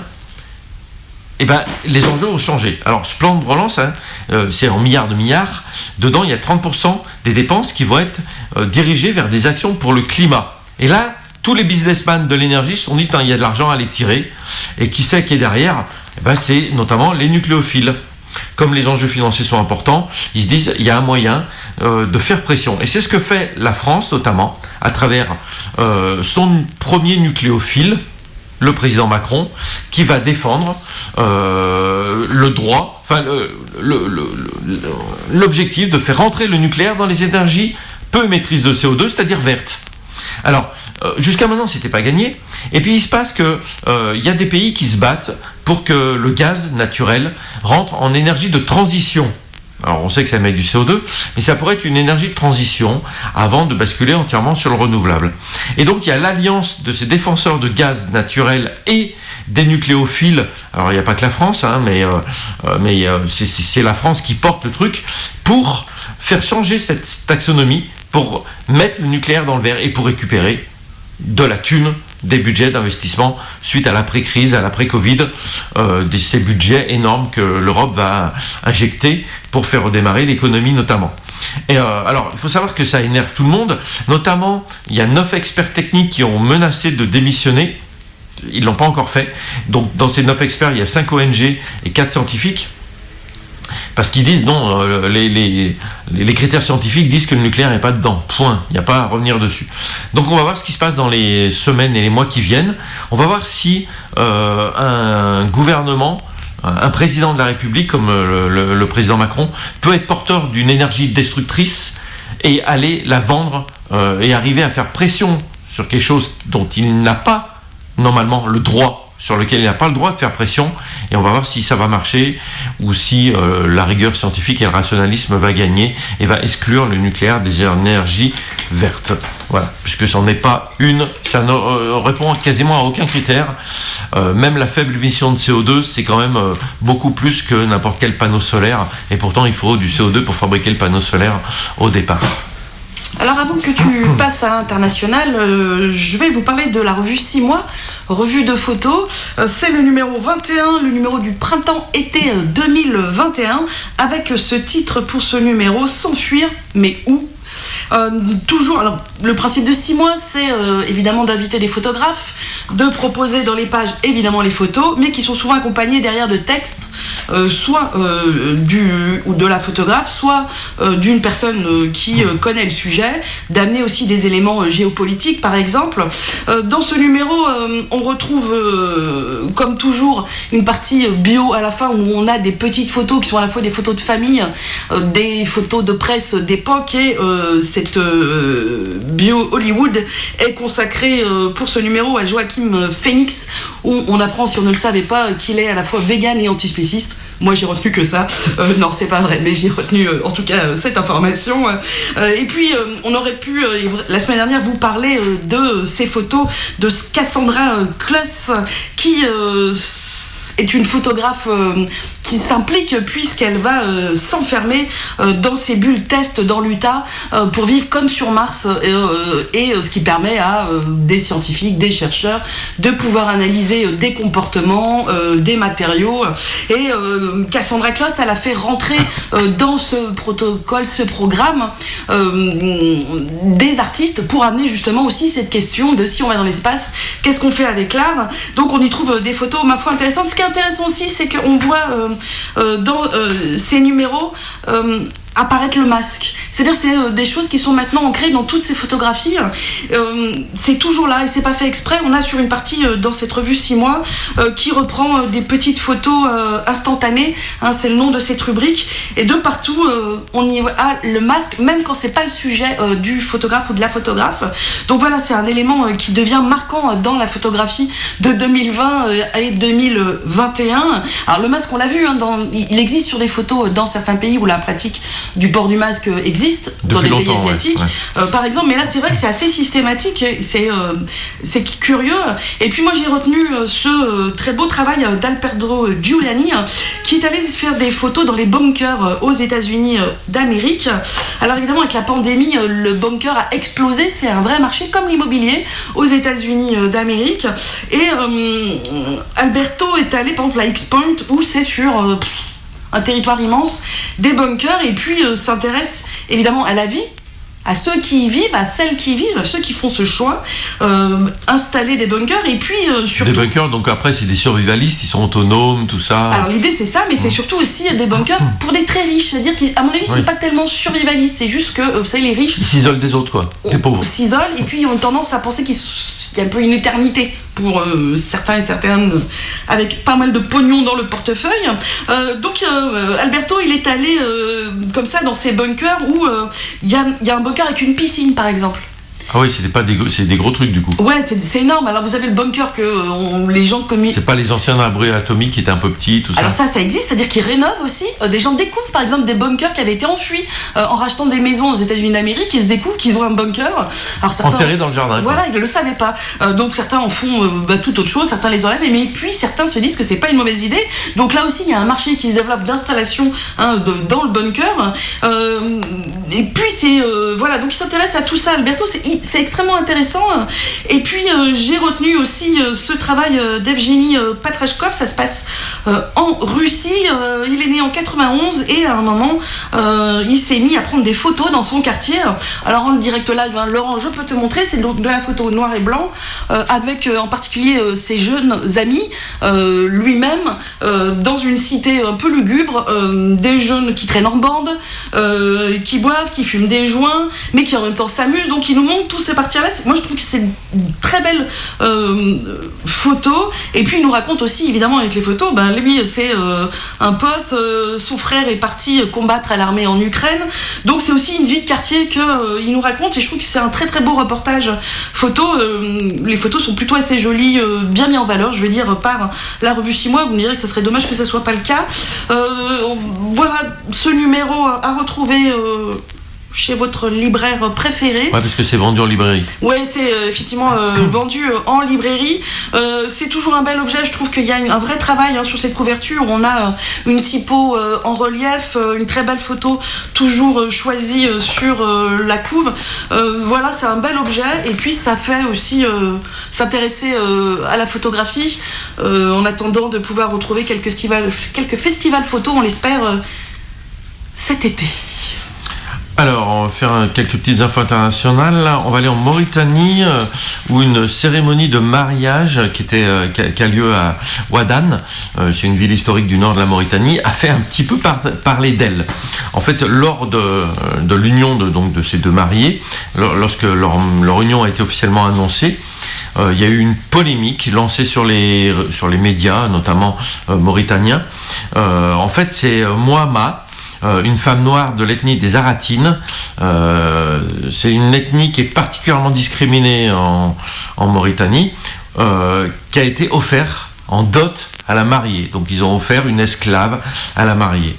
eh ben, les enjeux ont changé. Alors, ce plan de relance, hein, euh, c'est en milliards de milliards. Dedans, il y a trente pour cent des dépenses qui vont être euh, dirigées vers des actions pour le climat. Et là, tous les businessmen de l'énergie se sont dit, il y a de l'argent à les tirer. Et qui c'est qui est derrière ? Eh ben, c'est notamment les nucléophiles. Comme les enjeux financiers sont importants, ils se disent, il y a un moyen euh, de faire pression. Et c'est ce que fait la France, notamment, à travers euh, son premier nucléophile, le président Macron, qui va défendre euh, le droit, enfin le, le, le, le, l'objectif de faire rentrer le nucléaire dans les énergies peu émettrices de C O deux, c'est-à-dire vertes. Alors, euh, jusqu'à maintenant, c'était pas gagné. Et puis, il se passe que euh, y a des pays qui se battent pour que le gaz naturel rentre en énergie de transition. Alors, on sait que ça émet du C O deux, mais ça pourrait être une énergie de transition avant de basculer entièrement sur le renouvelable. Et donc, il y a l'alliance de ces défenseurs de gaz naturel et des nucléophiles. Alors, il n'y a pas que la France, hein, mais, euh, mais euh, c'est, c'est la France qui porte le truc pour faire changer cette taxonomie, pour mettre le nucléaire dans le vert et pour récupérer de la thune des budgets d'investissement suite à l'après-crise, à l'après-Covid, euh, de ces budgets énormes que l'Europe va injecter pour faire redémarrer l'économie notamment. Et euh, alors, il faut savoir que ça énerve tout le monde, notamment, il y a neuf experts techniques qui ont menacé de démissionner, ils ne l'ont pas encore fait, donc dans ces neuf experts, il y a cinq O N G et quatre scientifiques, parce qu'ils disent non, euh, les, les, les critères scientifiques disent que le nucléaire n'est pas dedans, point, il n'y a pas à revenir dessus. Donc on va voir ce qui se passe dans les semaines et les mois qui viennent. On va voir si euh, un gouvernement, un président de la République comme le, le, le président Macron peut être porteur d'une énergie destructrice et aller la vendre euh, et arriver à faire pression sur quelque chose dont il n'a pas normalement le droit, sur lequel il n'a pas le droit de faire pression, et on va voir si ça va marcher ou si euh, la rigueur scientifique et le rationalisme va gagner et va exclure le nucléaire des énergies vertes. Voilà, puisque ça n'en est pas une, ça ne euh, répond quasiment à aucun critère. Euh, même la faible émission de C O deux, c'est quand même euh, beaucoup plus que n'importe quel panneau solaire, et pourtant il faut du C O deux pour fabriquer le panneau solaire au départ. Alors avant que tu passes à l'international, euh, je vais vous parler de la revue six mois, revue de photos. Euh, c'est le numéro vingt et un, le numéro du printemps-été deux mille vingt et un, avec ce titre pour ce numéro, S'enfuir, mais où ? Euh, toujours, alors le principe de six mois, c'est euh, évidemment d'inviter des photographes, de proposer dans les pages évidemment les photos, mais qui sont souvent accompagnées derrière de textes, euh, soit euh, du ou de la photographe, soit euh, d'une personne euh, qui euh, connaît le sujet, d'amener aussi des éléments euh, géopolitiques par exemple. Euh, dans ce numéro, euh, on retrouve euh, comme toujours une partie bio à la fin où on a des petites photos qui sont à la fois des photos de famille, euh, des photos de presse d'époque, et euh, cette euh, bio Hollywood est consacrée euh, pour ce numéro à Joachim Phoenix, où on apprend, si on ne le savait pas, qu'il est à la fois vegan et antispéciste. Moi j'ai retenu que ça, euh, non c'est pas vrai, mais j'ai retenu euh, en tout cas euh, cette information. Euh, et puis euh, on aurait pu euh, la semaine dernière vous parler euh, de ces photos de Cassandra Kloss, qui euh, est une photographe euh, qui s'implique puisqu'elle va euh, s'enfermer euh, dans ses bulles test dans l'Utah euh, pour vivre comme sur Mars, euh, et euh, ce qui permet à euh, des scientifiques, des chercheurs de pouvoir analyser euh, des comportements, euh, des matériaux, et euh, Cassandra Kloss, elle a fait rentrer euh, dans ce protocole, ce programme, euh, des artistes pour amener justement aussi cette question de si on va dans l'espace, qu'est-ce qu'on fait avec l'art. Donc on y trouve des photos, ma foi, intéressantes. Ce qui est intéressant aussi, c'est qu'on voit euh, euh, dans euh, ces numéros euh, apparaître le masque. C'est-à-dire c'est euh, des choses qui sont maintenant ancrées dans toutes ces photographies. Euh, c'est toujours là et c'est pas fait exprès. On a sur une partie euh, dans cette revue six mois euh, qui reprend euh, des petites photos euh, instantanées. Hein, c'est le nom de cette rubrique. Et de partout, euh, on y a le masque, même quand c'est pas le sujet euh, du photographe ou de la photographe. Donc voilà, c'est un élément euh, qui devient marquant euh, dans la photographie de deux mille vingt euh, et deux mille vingt et un. Alors le masque, on l'a vu, hein, dans, il existe sur des photos dans certains pays où la pratique du port du masque existe, depuis dans les pays asiatiques, ouais, ouais. Euh, par exemple, mais là c'est vrai que c'est assez systématique, c'est, euh, c'est curieux. Et puis moi j'ai retenu euh, ce euh, très beau travail euh, d'Alberto Giuliani, euh, qui est allé se faire des photos dans les bunkers euh, aux États-Unis euh, d'Amérique. Alors évidemment avec la pandémie, euh, le bunker a explosé, c'est un vrai marché comme l'immobilier aux États-Unis euh, d'Amérique. Et euh, Alberto est allé par exemple à X-Point où c'est sur euh, un territoire immense, des bunkers, et puis euh, s'intéresse évidemment à la vie, à ceux qui y vivent, à celles qui y vivent, à ceux qui font ce choix, euh, installer des bunkers, et puis euh, surtout... Des bunkers, donc après c'est des survivalistes, ils sont autonomes, tout ça. Alors l'idée c'est ça, mais c'est surtout aussi des bunkers pour des très riches, c'est-à-dire qu'à mon avis ils ne sont oui. pas tellement survivalistes, c'est juste que, vous savez, les riches... Ils s'isolent des autres, quoi, des pauvres. S'isolent, et puis ils ont tendance à penser qu'il y a un peu une éternité pour euh, certains et certaines, euh, avec pas mal de pognon dans le portefeuille. Euh, donc euh, Alberto, il est allé euh, comme ça dans ces bunkers où il y a, y a un bunker avec une piscine, par exemple. Ah oui, c'est pas des, c'est des gros trucs du coup. Ouais, c'est, c'est énorme. Alors vous avez le bunker que on, les gens commis. C'est pas les anciens abris atomiques qui étaient un peu petits, tout ça. Alors ça, ça existe, c'est-à-dire qu'ils rénovent aussi. Euh, des gens découvrent par exemple des bunkers qui avaient été enfuis euh, en rachetant des maisons aux États-Unis d'Amérique. Ils se découvrent qu'ils ont un bunker. Alors, certains, enterré dans le jardin. Voilà, quoi. ils ne le savaient pas. Euh, donc certains en font euh, bah, tout autre chose, certains les enlèvent, mais puis certains se disent que c'est pas une mauvaise idée. Donc là aussi, il y a un marché qui se développe d'installation hein, de, dans le bunker. Euh, et puis c'est euh, voilà, donc ils s'intéressent à tout ça. Alberto, c'est, c'est extrêmement intéressant. Et puis euh, j'ai retenu aussi euh, ce travail euh, d'Evgeny euh, Patrashkov. Ça se passe euh, en Russie. Euh, il est né en quatre-vingt-onze et à un moment euh, il s'est mis à prendre des photos dans son quartier. Alors en direct live, hein, Laurent, je peux te montrer, c'est de la photo noir et blanc euh, avec euh, en particulier euh, ses jeunes amis, euh, lui-même euh, dans une cité un peu lugubre, euh, des jeunes qui traînent en bande, euh, qui boivent, qui fument des joints, mais qui en même temps s'amusent. Donc il nous montre tous ces parties-là. Moi je trouve que c'est une très belle euh, photo. Et puis il nous raconte aussi évidemment avec les photos, ben lui c'est euh, un pote, euh, son frère est parti combattre à l'armée en Ukraine, donc c'est aussi une vie de quartier qu'il euh, nous raconte, et je trouve que c'est un très très beau reportage photo. Euh, les photos sont plutôt assez jolies, euh, bien mis en valeur je veux dire par la revue six mois. Vous me direz que ce serait dommage que ça soit pas le cas. Euh, voilà ce numéro à retrouver euh, chez votre libraire préféré. Ouais, parce que c'est vendu en librairie. Ouais, c'est euh, effectivement euh, vendu euh, en librairie. Euh, c'est toujours un bel objet. Je trouve qu'il y a une, un vrai travail hein, sur cette couverture. On a euh, une typo euh, en relief, euh, une très belle photo toujours euh, choisie euh, sur euh, la couve. Euh, voilà, c'est un bel objet. Et puis ça fait aussi euh, s'intéresser euh, à la photographie euh, en attendant de pouvoir retrouver quelques festivals, quelques festivals photos, on l'espère, euh, cet été. Alors, on va faire quelques petites infos internationales. On va aller en Mauritanie, euh, où une cérémonie de mariage qui, était, euh, qui, a, qui a lieu à Ouadane, euh, c'est une ville historique du nord de la Mauritanie, a fait un petit peu par, parler d'elle. En fait, lors de, de l'union de, donc, de ces deux mariés, lorsque leur, leur union a été officiellement annoncée, euh, il y a eu une polémique lancée sur les, sur les médias, notamment euh, mauritaniens. Euh, en fait, c'est Mohamed, une femme noire de l'ethnie des Aratines. Euh, c'est une ethnie qui est particulièrement discriminée en, en Mauritanie, euh, qui a été offerte en dot à la mariée. Donc ils ont offert une esclave à la mariée.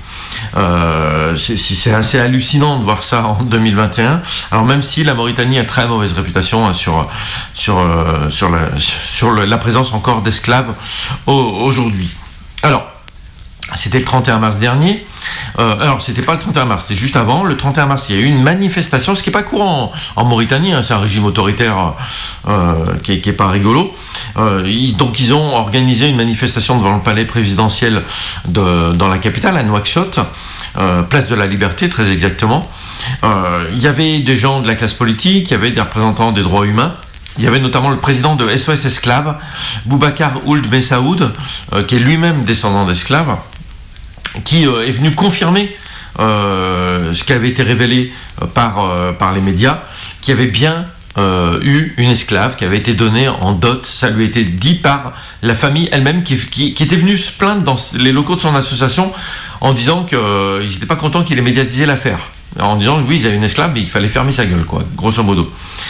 Euh, c'est, c'est assez hallucinant de voir ça en deux mille vingt et un. Alors même si la Mauritanie a très mauvaise réputation hein, sur, sur, euh, sur, la, sur le, la présence encore d'esclaves au, aujourd'hui. Alors, c'était le trente et un mars dernier. Euh, alors, c'était pas le trente et un mars, c'était juste avant. Le trente et un mars, il y a eu une manifestation, ce qui n'est pas courant en, en Mauritanie. Hein, c'est un régime autoritaire euh, qui n'est qui est pas rigolo. Euh, ils, donc, ils ont organisé une manifestation devant le palais présidentiel de, dans la capitale, à Nouakchott, euh, place de la Liberté, très exactement. Euh, il y avait des gens de la classe politique, il y avait des représentants des droits humains. Il y avait notamment le président de S O S Esclaves, Boubacar Ould Messaoud, euh, qui est lui-même descendant d'esclaves, qui euh, est venu confirmer euh, ce qui avait été révélé par, euh, par les médias, qu'il y avait bien euh, eu une esclave qui avait été donnée en dot. Ça lui a été dit par la famille elle-même qui, qui, qui était venue se plaindre dans les locaux de son association en disant qu'ils euh, n'étaient pas contents qu'il ait médiatisé l'affaire. En disant oui, il y a une esclave, mais il fallait fermer sa gueule, quoi, grosso modo.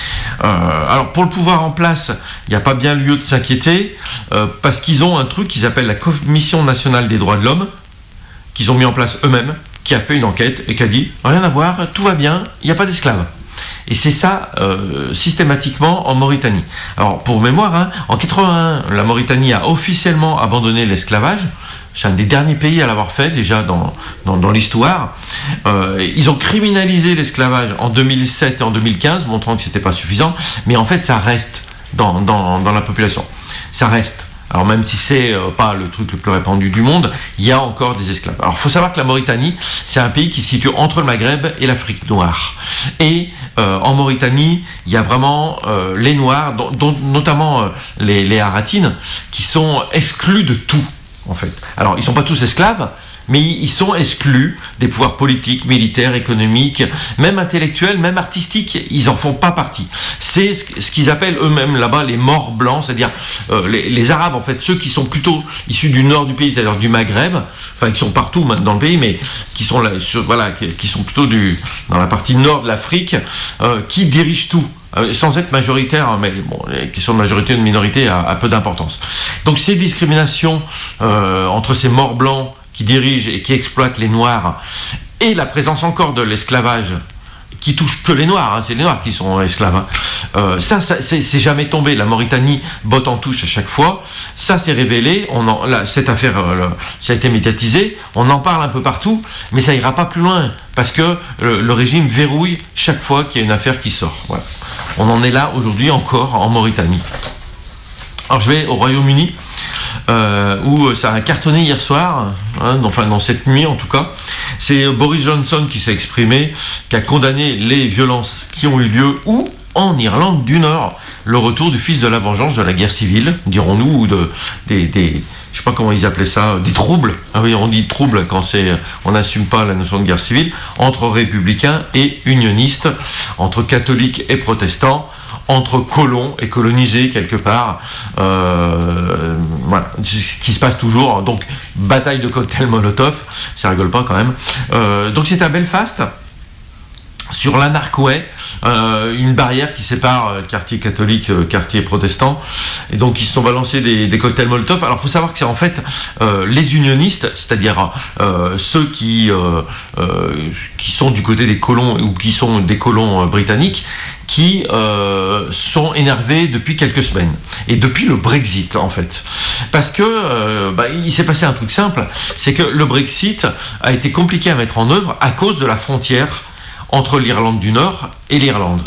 Euh, alors pour le pouvoir en place, il n'y a pas bien lieu de s'inquiéter, euh, parce qu'ils ont un truc qu'ils appellent la Commission nationale des droits de l'homme, qu'ils ont mis en place eux-mêmes, qui a fait une enquête et qui a dit rien à voir, tout va bien, il n'y a pas d'esclaves. Et c'est ça euh, systématiquement en Mauritanie. Alors pour mémoire, hein, en quatre-vingt-un, la Mauritanie a officiellement abandonné l'esclavage. C'est un des derniers pays à l'avoir fait déjà dans, dans, dans l'histoire. Euh, ils ont criminalisé l'esclavage en deux mille sept et en deux mille quinze, montrant que c'était pas suffisant. Mais en fait, ça reste dans, dans, dans la population. Ça reste. Alors même si c'est euh, pas le truc le plus répandu du monde, il y a encore des esclaves. Alors il faut savoir que la Mauritanie, c'est un pays qui se situe entre le Maghreb et l'Afrique noire. Et euh, en Mauritanie, il y a vraiment euh, les Noirs, dont, dont, notamment euh, les, les Haratines, qui sont exclus de tout. En fait. Alors, ils ne sont pas tous esclaves, mais ils sont exclus des pouvoirs politiques, militaires, économiques, même intellectuels, même artistiques. Ils n'en font pas partie. C'est ce qu'ils appellent eux-mêmes là-bas les morts blancs, c'est-à-dire euh, les, les Arabes, en fait, ceux qui sont plutôt issus du nord du pays, c'est-à-dire du Maghreb, enfin, qui sont partout dans le pays, mais qui sont, là, sur, voilà, qui, qui sont plutôt du, dans la partie nord de l'Afrique, euh, qui dirigent tout. Sans être majoritaire, mais bon, les questions de majorité ou de minorité a, a peu d'importance. Donc ces discriminations euh, entre ces morts blancs qui dirigent et qui exploitent les Noirs et la présence encore de l'esclavage qui touche que les Noirs, hein, c'est les Noirs qui sont esclaves, hein. euh, ça, ça c'est, c'est jamais tombé. La Mauritanie botte en touche à chaque fois. Ça s'est révélé. On en, là, cette affaire, euh, le, ça a été médiatisé. On en parle un peu partout, mais ça ira pas plus loin parce que le, le régime verrouille chaque fois qu'il y a une affaire qui sort. Voilà. On en est là aujourd'hui encore en Mauritanie. Alors je vais au Royaume-Uni, euh, où ça a cartonné hier soir, hein, enfin dans cette nuit en tout cas. C'est Boris Johnson qui s'est exprimé, qui a condamné les violences qui ont eu lieu, ou en Irlande du Nord, le retour du fils de la vengeance de la guerre civile, dirons-nous, ou de, des, des, je sais pas comment ils appelaient ça, des troubles. Ah oui, on dit troubles quand c'est, on n'assume pas la notion de guerre civile, entre républicains et unionistes, entre catholiques et protestants, entre colons et colonisés quelque part. Euh, voilà, ce qui se passe toujours. Donc, bataille de cocktails Molotov, ça rigole pas quand même. Euh, donc, c'est à Belfast, sur l'Anarchway, euh, une barrière qui sépare le quartier catholique, le quartier protestant, et donc ils se sont balancés des, des cocktails Molotov. Alors il faut savoir que c'est en fait euh, les unionistes, c'est-à-dire euh, ceux qui, euh, euh, qui sont du côté des colons ou qui sont des colons euh, britanniques, qui euh, sont énervés depuis quelques semaines, et depuis le Brexit en fait, parce que euh, bah, il s'est passé un truc simple, c'est que le Brexit a été compliqué à mettre en œuvre à cause de la frontière entre l'Irlande du Nord et l'Irlande.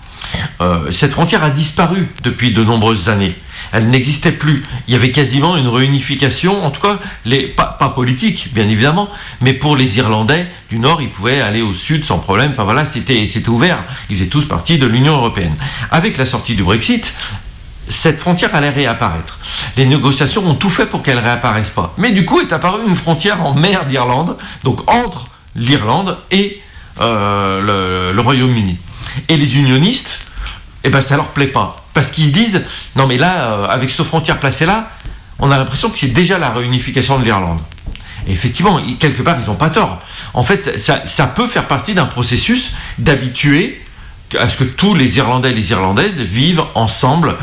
Euh, cette frontière a disparu depuis de nombreuses années. Elle n'existait plus. Il y avait quasiment une réunification, en tout cas, les, pas, pas politique, bien évidemment, mais pour les Irlandais du Nord, ils pouvaient aller au Sud sans problème. Enfin voilà, c'était, c'était ouvert. Ils faisaient tous partie de l'Union européenne. Avec la sortie du Brexit, cette frontière allait réapparaître. Les négociations ont tout fait pour qu'elle ne réapparaisse pas. Mais du coup, est apparue une frontière en mer d'Irlande, donc entre l'Irlande et Euh, le, le Royaume-Uni. Et les unionistes, eh ben, ça leur plaît pas. Parce qu'ils se disent, non mais là, euh, avec cette frontière placée là, on a l'impression que c'est déjà la réunification de l'Irlande. Et effectivement, ils, quelque part, ils n'ont pas tort. En fait, ça, ça peut faire partie d'un processus d'habituer à ce que tous les Irlandais et les Irlandaises vivent ensemble,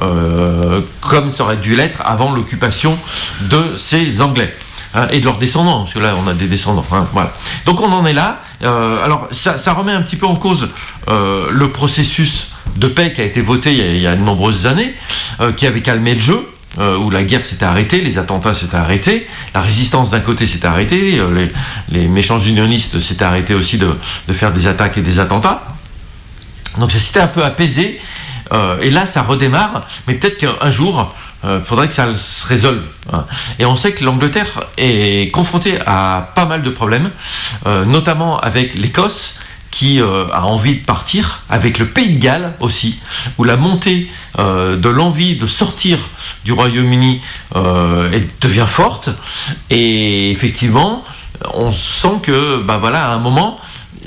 euh, comme ça aurait dû l'être avant l'occupation de ces Anglais. Hein, et de leurs descendants, parce que là on a des descendants, hein, voilà. Donc on en est là. Euh, alors ça, ça remet un petit peu en cause euh, le processus de paix qui a été voté il y a, il y a de nombreuses années, euh, qui avait calmé le jeu, euh, où la guerre s'était arrêtée, les attentats s'étaient arrêtés, la résistance d'un côté s'était arrêtée, euh, les, les méchants unionistes s'étaient arrêtés aussi de, de faire des attaques et des attentats. Donc ça s'était un peu apaisé, euh, et là ça redémarre, mais peut-être qu'un jour il euh, faudrait que ça se résolve. Hein. Et on sait que l'Angleterre est confrontée à pas mal de problèmes, euh, notamment avec l'Écosse, qui euh, a envie de partir, avec le Pays de Galles aussi, où la montée euh, de l'envie de sortir du Royaume-Uni euh, devient forte, et effectivement, on sent que, bah voilà, à un moment,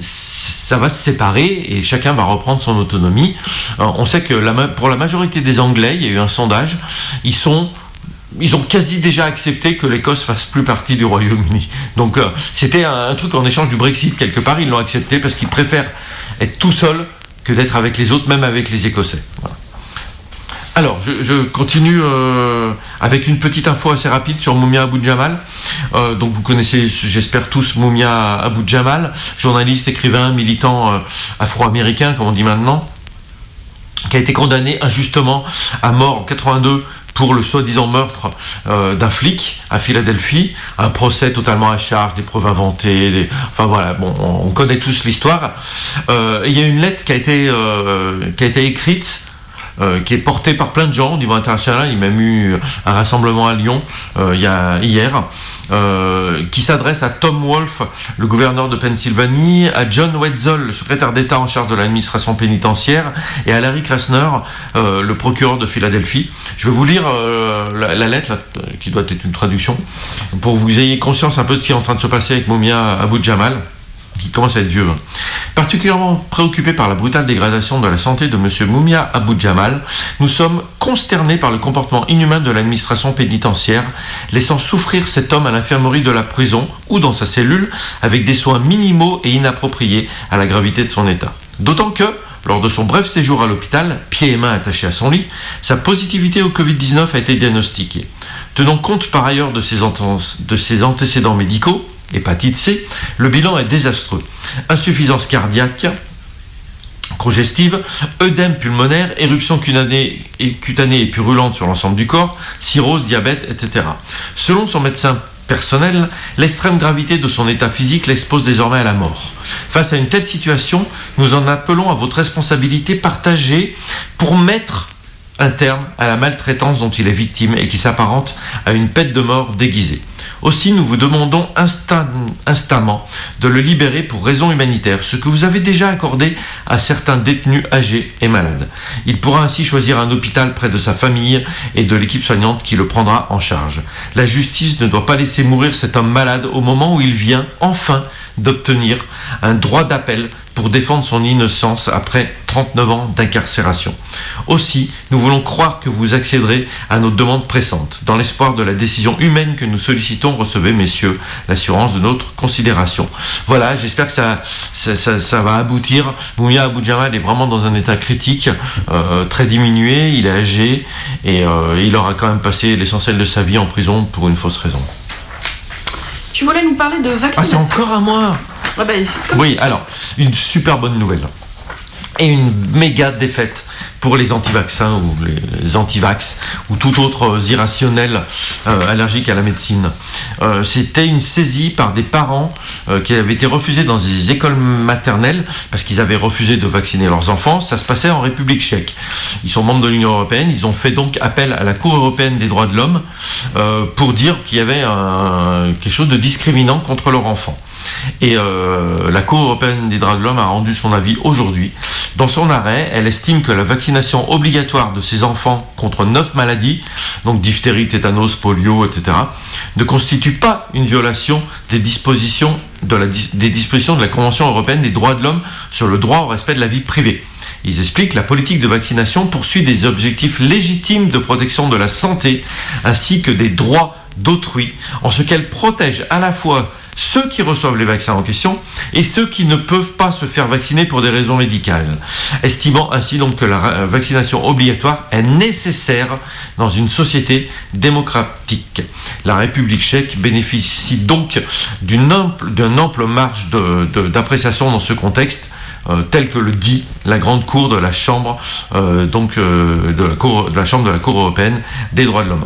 ça va se séparer et chacun va reprendre son autonomie. On sait que la, pour la majorité des Anglais, il y a eu un sondage, ils sont Ils ont quasi déjà accepté que l'Écosse fasse plus partie du Royaume-Uni. Donc euh, c'était un, un truc en échange du Brexit. Quelque part, ils l'ont accepté parce qu'ils préfèrent être tout seuls que d'être avec les autres, même avec les Écossais. Voilà. Alors, je, je continue euh, avec une petite info assez rapide sur Mumia Abu-Jamal. Euh, donc vous connaissez, j'espère tous, Mumia Abu-Jamal, journaliste, écrivain, militant euh, afro-américain, comme on dit maintenant, qui a été condamné injustement à mort en quatre-vingt-deux pour le soi-disant meurtre euh, d'un flic à Philadelphie, un procès totalement à charge, des preuves inventées, des... enfin voilà, bon, on, on connaît tous l'histoire. Euh, il y a une lettre qui a été, euh, qui a été écrite, euh, qui est portée par plein de gens au niveau international. Il y a même eu un rassemblement à Lyon euh, il y a, hier. Euh, qui s'adresse à Tom Wolfe, le gouverneur de Pennsylvanie, à John Wetzel, le secrétaire d'État en charge de l'administration pénitentiaire, et à Larry Krasner, euh, le procureur de Philadelphie. Je vais vous lire euh, la, la lettre, là, qui doit être une traduction, pour que vous ayez conscience un peu de ce qui est en train de se passer avec Mumia Abu-Jamal, qui commence à être vieux. Particulièrement préoccupé par la brutale dégradation de la santé de M. Mumia Abu-Jamal, nous sommes consternés par le comportement inhumain de l'administration pénitentiaire, laissant souffrir cet homme à l'infirmerie de la prison ou dans sa cellule, avec des soins minimaux et inappropriés à la gravité de son état. D'autant que, lors de son bref séjour à l'hôpital, pieds et mains attachés à son lit, sa positivité au covid dix-neuf a été diagnostiquée. Tenant compte par ailleurs de ses, de ses antécédents médicaux, hépatite C, le bilan est désastreux. Insuffisance cardiaque, congestive, œdème pulmonaire, éruption cutanée et, cutanée et purulente sur l'ensemble du corps, cirrhose, diabète, et cetera. Selon son médecin personnel, l'extrême gravité de son état physique l'expose désormais à la mort. Face à une telle situation, nous en appelons à votre responsabilité partagée pour mettre un terme à la maltraitance dont il est victime et qui s'apparente à une peine de mort déguisée. Aussi, nous vous demandons instant, instamment de le libérer pour raison humanitaire, ce que vous avez déjà accordé à certains détenus âgés et malades. Il pourra ainsi choisir un hôpital près de sa famille et de l'équipe soignante qui le prendra en charge. La justice ne doit pas laisser mourir cet homme malade au moment où il vient, enfin, d'obtenir un droit d'appel pour défendre son innocence après trente-neuf ans d'incarcération. Aussi, nous voulons croire que vous accéderez à nos demandes pressantes. Dans l'espoir de la décision humaine que nous sollicitons, recevez, messieurs, l'assurance de notre considération. Voilà, j'espère que ça, ça, ça, ça va aboutir. Mumia Abu-Jamal est vraiment dans un état critique, euh, très diminué, il est âgé, et euh, il aura quand même passé l'essentiel de sa vie en prison pour une fausse raison. Tu voulais nous parler de vaccination. Ah, c'est encore à moi. Ah ben, oui, alors, une super bonne nouvelle. Et une méga défaite pour les anti-vaccins ou les anti-vax ou tout autre irrationnel euh, allergique à la médecine. Euh, c'était une saisie par des parents euh, qui avaient été refusés dans des écoles maternelles parce qu'ils avaient refusé de vacciner leurs enfants. Ça se passait en République tchèque. Ils sont membres de l'Union européenne. Ils ont fait donc appel à la Cour européenne des droits de l'homme euh, pour dire qu'il y avait un, quelque chose de discriminant contre leurs enfants. Et euh, la Cour européenne des droits de l'homme a rendu son avis aujourd'hui. Dans son arrêt, elle estime que la vaccination obligatoire de ces enfants contre neuf maladies, donc diphtérie, tétanos, polio, et cetera, ne constitue pas une violation des dispositions de la, des dispositions de la Convention européenne des droits de l'homme sur le droit au respect de la vie privée. Ils expliquent que la politique de vaccination poursuit des objectifs légitimes de protection de la santé ainsi que des droits d'autrui, en ce qu'elle protège à la fois ceux qui reçoivent les vaccins en question et ceux qui ne peuvent pas se faire vacciner pour des raisons médicales, estimant ainsi donc que la vaccination obligatoire est nécessaire dans une société démocratique. La République tchèque bénéficie donc d'une ample, d'une ample marge de, de, d'appréciation dans ce contexte, euh, tel que le dit la grande cour de la chambre, euh, donc euh, de la cour, de la chambre de la Cour européenne des droits de l'homme.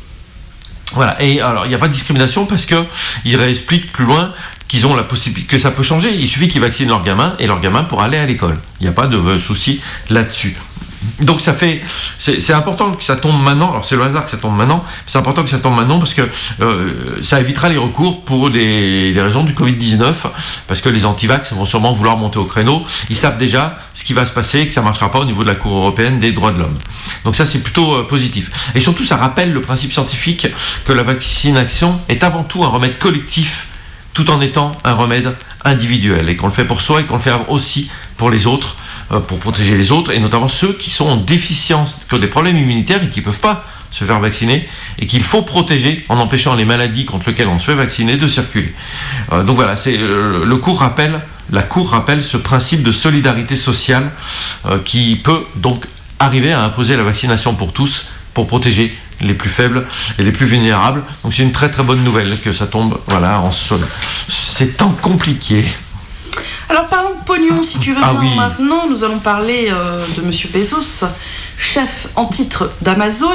Voilà, et alors il n'y a pas de discrimination parce qu'ils réexpliquent plus loin qu'ils ont la possibilité, que ça peut changer. Il suffit qu'ils vaccinent leur gamin et leur gamin pourra aller à l'école. Il n'y a pas de euh, souci là-dessus. Donc ça fait, c'est, c'est important que ça tombe maintenant. Alors c'est le hasard que ça tombe maintenant. C'est important que ça tombe maintenant parce que euh, ça évitera les recours pour des, des raisons du covid dix-neuf, parce que les anti-vax vont sûrement vouloir monter au créneau. Ils savent déjà ce qui va se passer, que ça ne marchera pas au niveau de la Cour européenne des droits de l'homme. Donc ça c'est plutôt euh, positif. Et surtout ça rappelle le principe scientifique que la vaccination est avant tout un remède collectif tout en étant un remède individuel, et qu'on le fait pour soi et qu'on le fait aussi pour les autres, euh, pour protéger les autres, et notamment ceux qui sont en déficience, qui ont des problèmes immunitaires et qui ne peuvent pas se faire vacciner, et qu'il faut protéger en empêchant les maladies contre lesquelles on se fait vacciner de circuler. Euh, donc voilà, c'est, euh, le cours rappelle, la Cour rappelle ce principe de solidarité sociale euh, qui peut donc arriver à imposer la vaccination pour tous, pour protéger les plus faibles et les plus vulnérables. Donc c'est une très très bonne nouvelle que ça tombe voilà, en sol. C'est tant compliqué. Alors parlons de pognon, si tu veux ah, bien. Oui. Maintenant, nous allons parler euh, de Monsieur Bezos, chef en titre d'Amazon.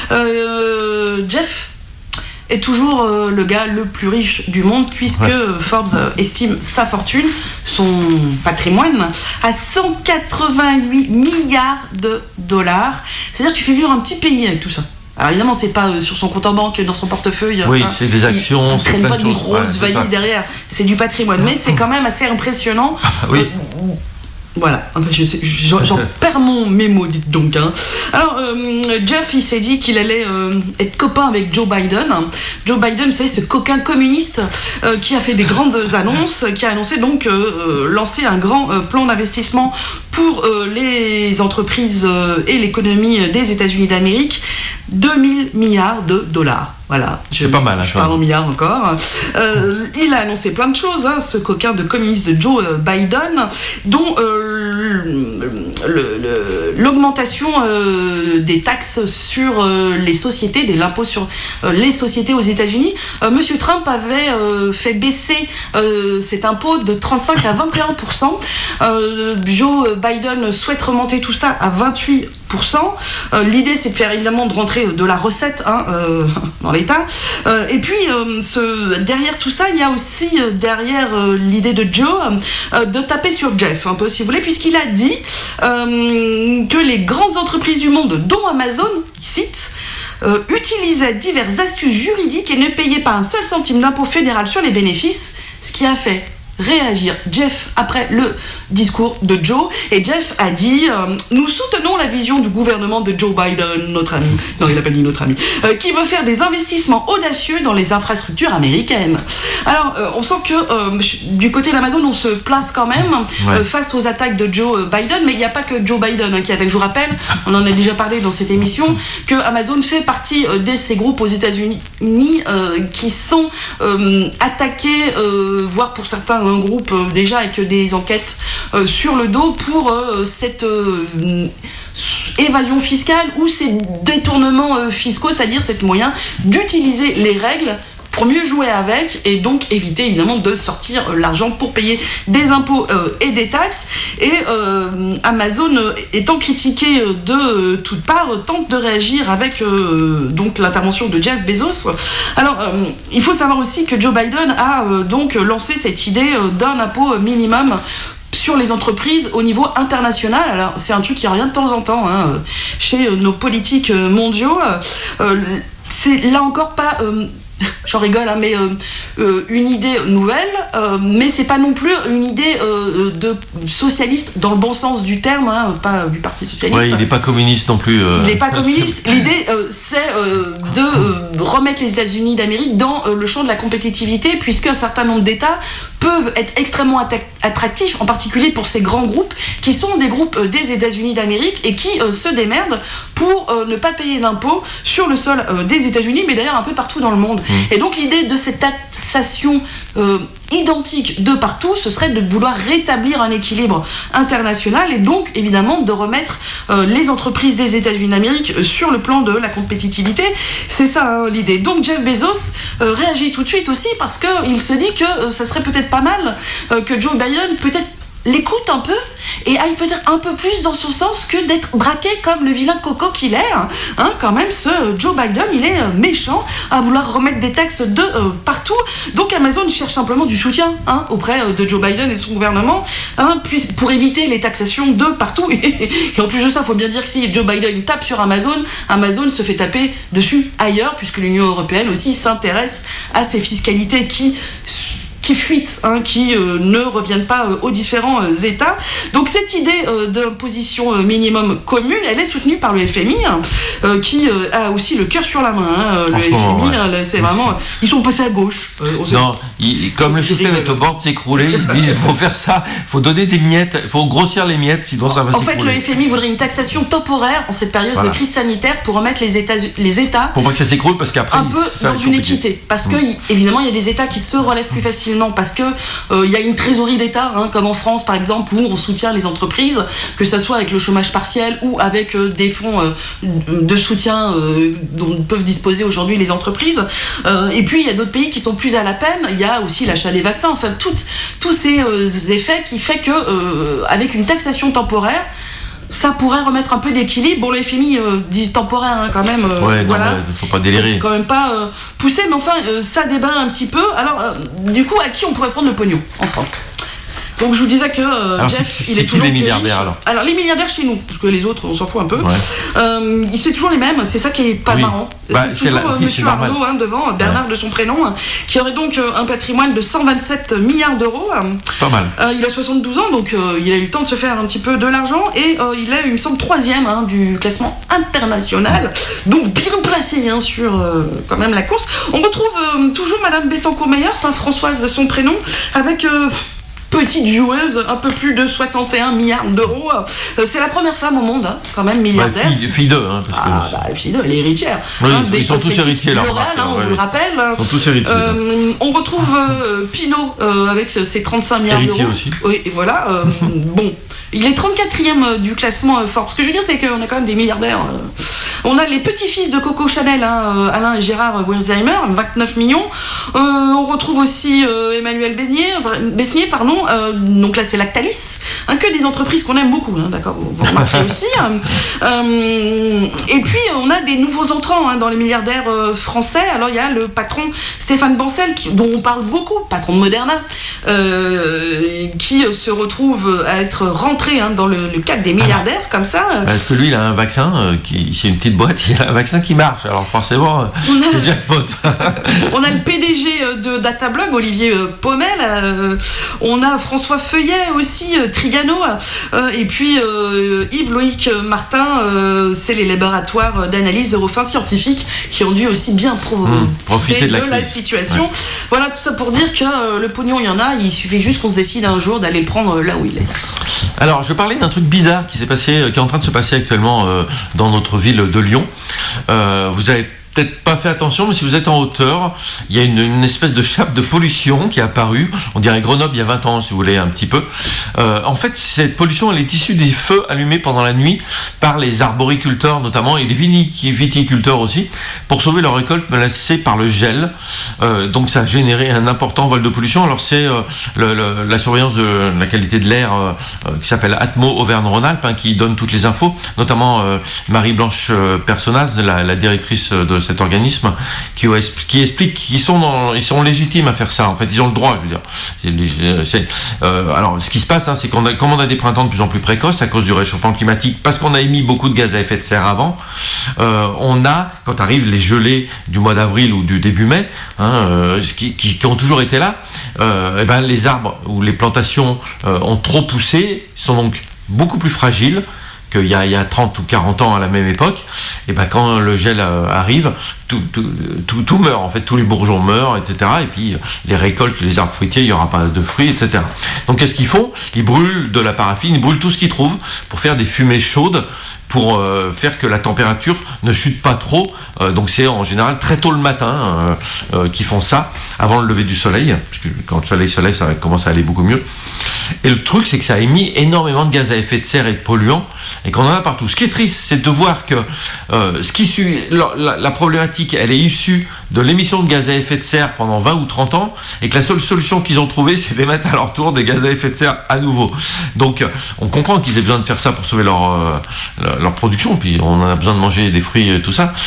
Euh, Jeff est toujours euh, le gars le plus riche du monde, puisque ouais. Forbes euh, estime sa fortune, son patrimoine, à cent quatre-vingt-huit milliards de dollars. C'est-à-dire que tu fais vivre un petit pays avec tout ça. Alors évidemment, c'est pas euh, sur son compte en banque, dans son portefeuille. Oui, hein, c'est des actions. Il ne traîne pas de grosse ouais, valise derrière. C'est du patrimoine, mais c'est quand même assez impressionnant. Ah, oui. Euh, Voilà, enfin, je sais, j'en, j'en perds mon mémo, dites donc. Hein. Alors, euh, Jeff, il s'est dit qu'il allait euh, être copain avec Joe Biden. Joe Biden, vous savez, ce coquin communiste euh, qui a fait des grandes annonces, qui a annoncé donc euh, lancer un grand euh, plan d'investissement pour euh, les entreprises euh, et l'économie des États-Unis d'Amérique, deux mille milliards de dollars. Voilà, je, c'est pas mal. Je, je parle en milliards encore. Euh, il a annoncé plein de choses, hein, ce coquin de communiste de Joe Biden, dont euh, le, le, l'augmentation euh, des taxes sur euh, les sociétés, de l'impôt sur euh, les sociétés aux États-Unis. Euh, Monsieur Trump avait euh, fait baisser euh, cet impôt de trente-cinq à vingt et un pour cent. Euh, Joe Biden souhaite remonter tout ça à vingt-huit pour cent. Euh, l'idée, c'est de faire évidemment de rentrer de la recette hein, euh, dans l'État. Euh, et puis, euh, ce, derrière tout ça, il y a aussi euh, derrière euh, l'idée de Joe euh, de taper sur Jeff, un peu si vous voulez, puisqu'il a dit euh, que les grandes entreprises du monde, dont Amazon, il cite, euh, utilisaient diverses astuces juridiques et ne payaient pas un seul centime d'impôt fédéral sur les bénéfices, ce qui a fait réagir Jeff après le discours de Joe. Et Jeff a dit euh, nous soutenons la vision du gouvernement de Joe Biden, notre ami, non il n'a pas dit notre ami, euh, qui veut faire des investissements audacieux dans les infrastructures américaines. Alors euh, on sent que euh, du côté d'Amazon on se place quand même ouais. euh, face aux attaques de Joe Biden, mais il n'y a pas que Joe Biden hein, qui attaque. Je vous rappelle, on en a déjà parlé dans cette émission, que Amazon fait partie euh, de ces groupes aux États-Unis euh, qui sont euh, attaqués, euh, voire pour certains un groupe euh, déjà avec des enquêtes euh, sur le dos pour euh, cette euh, évasion fiscale ou ces détournements euh, fiscaux, c'est-à-dire cet moyen d'utiliser les règles pour mieux jouer avec et donc éviter évidemment de sortir euh, l'argent pour payer des impôts euh, et des taxes. Et euh, Amazon, euh, étant critiqué euh, de euh, toutes parts, euh, tente de réagir avec euh, donc l'intervention de Jeff Bezos. Alors, euh, il faut savoir aussi que Joe Biden a euh, donc lancé cette idée euh, d'un impôt minimum sur les entreprises au niveau international. Alors c'est un truc qui revient de temps en temps hein, chez euh, nos politiques euh, mondiaux. Euh, c'est là encore pas... Euh, J'en rigole, hein, mais euh, euh, une idée nouvelle, euh, mais c'est pas non plus une idée euh, de socialiste dans le bon sens du terme, hein, pas du Parti socialiste. Oui, il n'est pas communiste non plus. Euh... Il n'est pas communiste. L'idée, euh, c'est euh, de euh, remettre les États-Unis d'Amérique dans euh, le champ de la compétitivité, puisqu'un certain nombre d'États peuvent être extrêmement attractifs, en particulier pour ces grands groupes, qui sont des groupes euh, des États-Unis d'Amérique et qui euh, se démerdent pour euh, ne pas payer d'impôts sur le sol euh, des États-Unis, mais d'ailleurs un peu partout dans le monde. Mmh. Et donc l'idée de cette taxation euh, identique de partout, ce serait de vouloir rétablir un équilibre international et donc évidemment de remettre euh, les entreprises des États-Unis d'Amérique euh, sur le plan de la compétitivité. C'est ça hein, l'idée. Donc Jeff Bezos euh, réagit tout de suite aussi parce qu'il se dit que euh, ça serait peut-être pas mal euh, que Joe Biden peut-être l'écoute un peu et aille peut-être un peu plus dans son sens que d'être braqué comme le vilain coco qu'il est. Hein, hein, quand même, ce Joe Biden, il est euh, méchant à vouloir remettre des taxes de euh, partout. Donc Amazon cherche simplement du soutien hein, auprès euh, de Joe Biden et son gouvernement hein, puis, pour éviter les taxations de partout. Et, et en plus de ça, il faut bien dire que si Joe Biden tape sur Amazon, Amazon se fait taper dessus ailleurs, puisque l'Union européenne aussi s'intéresse à ces fiscalités qui... qui fuitent, hein, qui euh, ne reviennent pas euh, aux différents euh, États. Donc cette idée euh, d'imposition euh, minimum commune, elle est soutenue par le F M I, hein, euh, qui euh, a aussi le cœur sur la main. Hein, le F M I, moment, ouais. hein, c'est vraiment, ils sont passés à gauche. Euh, non, il, comme le système est au bord de s'écrouler, ils se disent il faut faire ça, il faut donner des miettes, il faut grossir les miettes, sinon ça va en s'écrouler. En fait, le F M I voudrait une taxation temporaire en cette période voilà. de crise sanitaire pour remettre les États, les États pour pas que ça s'écroule, parce qu'après un peu ça dans une équité. Parce que mmh. évidemment, il y a des États qui se relèvent plus facilement, parce que euh, il y a une trésorerie d'État, hein, comme en France par exemple, où on soutient les entreprises, que ce soit avec le chômage partiel ou avec euh, des fonds euh, de soutien euh, dont peuvent disposer aujourd'hui les entreprises. Euh, et puis il y a d'autres pays qui sont plus à la peine. Il y a aussi l'achat des vaccins. Enfin, tous ces euh, effets qui fait que euh, avec une taxation temporaire, ça pourrait remettre un peu d'équilibre. Bon, le F M I euh, dit temporaire hein, quand même. Euh, ouais, non, voilà. Il faut pas délirer. Faut quand même pas euh, pousser, mais enfin, euh, ça débat un petit peu. Alors, euh, du coup, à qui on pourrait prendre le pognon en France ? Donc je vous disais que euh, alors, Jeff, c'est, il est, c'est toujours les milliardaires alors. alors les milliardaires chez nous, parce que les autres on s'en fout un peu. Ouais. Euh, c'est toujours les mêmes, c'est ça qui est pas oui. marrant. Bah, c'est, c'est toujours la, euh, oui, Monsieur Arnaud hein, devant, Bernard ouais. de son prénom, hein, qui aurait donc euh, un patrimoine de cent vingt-sept milliards d'euros. Euh, pas mal. Euh, il a soixante-douze ans, donc euh, il a eu le temps de se faire un petit peu de l'argent et euh, il est, il me semble, troisième hein, du classement international, donc bien placé hein, sur euh, quand même la course. On retrouve euh, toujours Madame Bettencourt-Meyers, hein, Françoise de son prénom, avec euh, petite joueuse, un peu plus de soixante et un milliards d'euros. Euh, c'est la première femme au monde, hein, quand même, milliardaire. Bah, fille, fille d'eux, hein, parce que... Ah, bah, fille d'eux, elle est héritière. Oui, hein, ils sont tous héritiers, là. L'Oréal, hein, on ouais. vous le rappelle. Ils sont tous héritiers. Euh, on retrouve euh, Pinault euh, avec ses trente-cinq milliards héritier d'euros. Aussi. Oui, et voilà. Euh, bon, il est trente-quatrième du classement Forbes. Ce que je veux dire, c'est qu'on a quand même des milliardaires. Euh. On a les petits-fils de Coco Chanel, hein, Alain et Gérard Wirsheimer, vingt-neuf millions. Euh, on retrouve aussi euh, Emmanuel Besnier, Besnier pardon. Euh, donc là, c'est Lactalis, hein, que des entreprises qu'on aime beaucoup, hein, d'accord, vous, vous remarquez aussi. Hein. Euh, et puis, on a des nouveaux entrants hein, dans les milliardaires euh, français. Alors, il y a le patron Stéphane Bancel, qui, dont on parle beaucoup, patron de Moderna, euh, qui euh, se retrouve à être rentré hein, dans le, le cadre des milliardaires, alors, comme ça. Parce que lui, il a un vaccin, euh, qui, c'est une petite boîte, il a un vaccin qui marche. Alors, forcément, a, c'est jackpot. On a le P D G de Datablog, Olivier Pommel. Euh, on a François Feuillet aussi, euh, Trigano. Euh, et puis euh, Yves-Loïc Martin, euh, c'est les laboratoires d'analyse Eurofins scientifiques qui ont dû aussi bien pro- mmh, profiter de la, de la situation. Ouais. Voilà, tout ça pour dire que euh, le pognon, il y en a. Il suffit juste qu'on se décide un jour d'aller le prendre là où il est. Alors, je parlais d'un truc bizarre qui s'est passé, qui est en train de se passer actuellement euh, dans notre ville de Lyon. Euh, vous avez peut-être pas fait attention, mais si vous êtes en hauteur, il y a une, une espèce de chape de pollution qui est apparue. On dirait Grenoble il y a vingt ans, si vous voulez, un petit peu. Euh, en fait, cette pollution, elle est issue des feux allumés pendant la nuit par les arboriculteurs notamment, et les viticulteurs aussi, pour sauver leur récolte menacée par le gel. Euh, donc ça a généré un important vol de pollution. Alors c'est euh, le, le, la surveillance de la qualité de l'air euh, qui s'appelle Atmo Auvergne-Rhône-Alpes, hein, qui donne toutes les infos, notamment euh, Marie-Blanche Personnaz, la, la directrice de cet organisme, qui, qui explique qu'ils sont, dans, ils sont légitimes à faire ça. En fait, ils ont le droit, je veux dire. C'est, c'est, euh, alors, ce qui se passe, hein, c'est qu'on a, comme on a des printemps de plus en plus précoces à cause du réchauffement climatique, parce qu'on a émis beaucoup de gaz à effet de serre avant, euh, on a, quand arrivent les gelées du mois d'avril ou du début mai, hein, euh, qui, qui, qui ont toujours été là, euh, et ben, les arbres ou les plantations euh, ont trop poussé, sont donc beaucoup plus fragiles qu'il y a, il y a trente ou quarante ans à la même époque. Et ben quand le gel euh, arrive, tout, tout, tout, tout meurt, en fait, tous les bourgeons meurent, et cetera. Et puis les récoltes, les arbres fruitiers, il n'y aura pas de fruits, et cetera. Donc qu'est-ce qu'ils font ? Ils brûlent de la paraffine, ils brûlent tout ce qu'ils trouvent pour faire des fumées chaudes, pour euh, faire que la température ne chute pas trop. Euh, donc c'est en général très tôt le matin euh, euh, qu'ils font ça, avant le lever du soleil, parce que quand le soleil se lève, ça commence à aller beaucoup mieux. Et le truc, c'est que ça a émis énormément de gaz à effet de serre et de polluants, et qu'on en a partout. Ce qui est triste, c'est de voir que euh, ce qui suit, la, la, la problématique, elle est issue de l'émission de gaz à effet de serre pendant vingt ou trente ans, et que la seule solution qu'ils ont trouvée, c'est d'émettre à leur tour des gaz à effet de serre à nouveau. Donc on comprend qu'ils aient besoin de faire ça pour sauver leur, euh, leur production, puis on a besoin de manger des fruits et tout ça.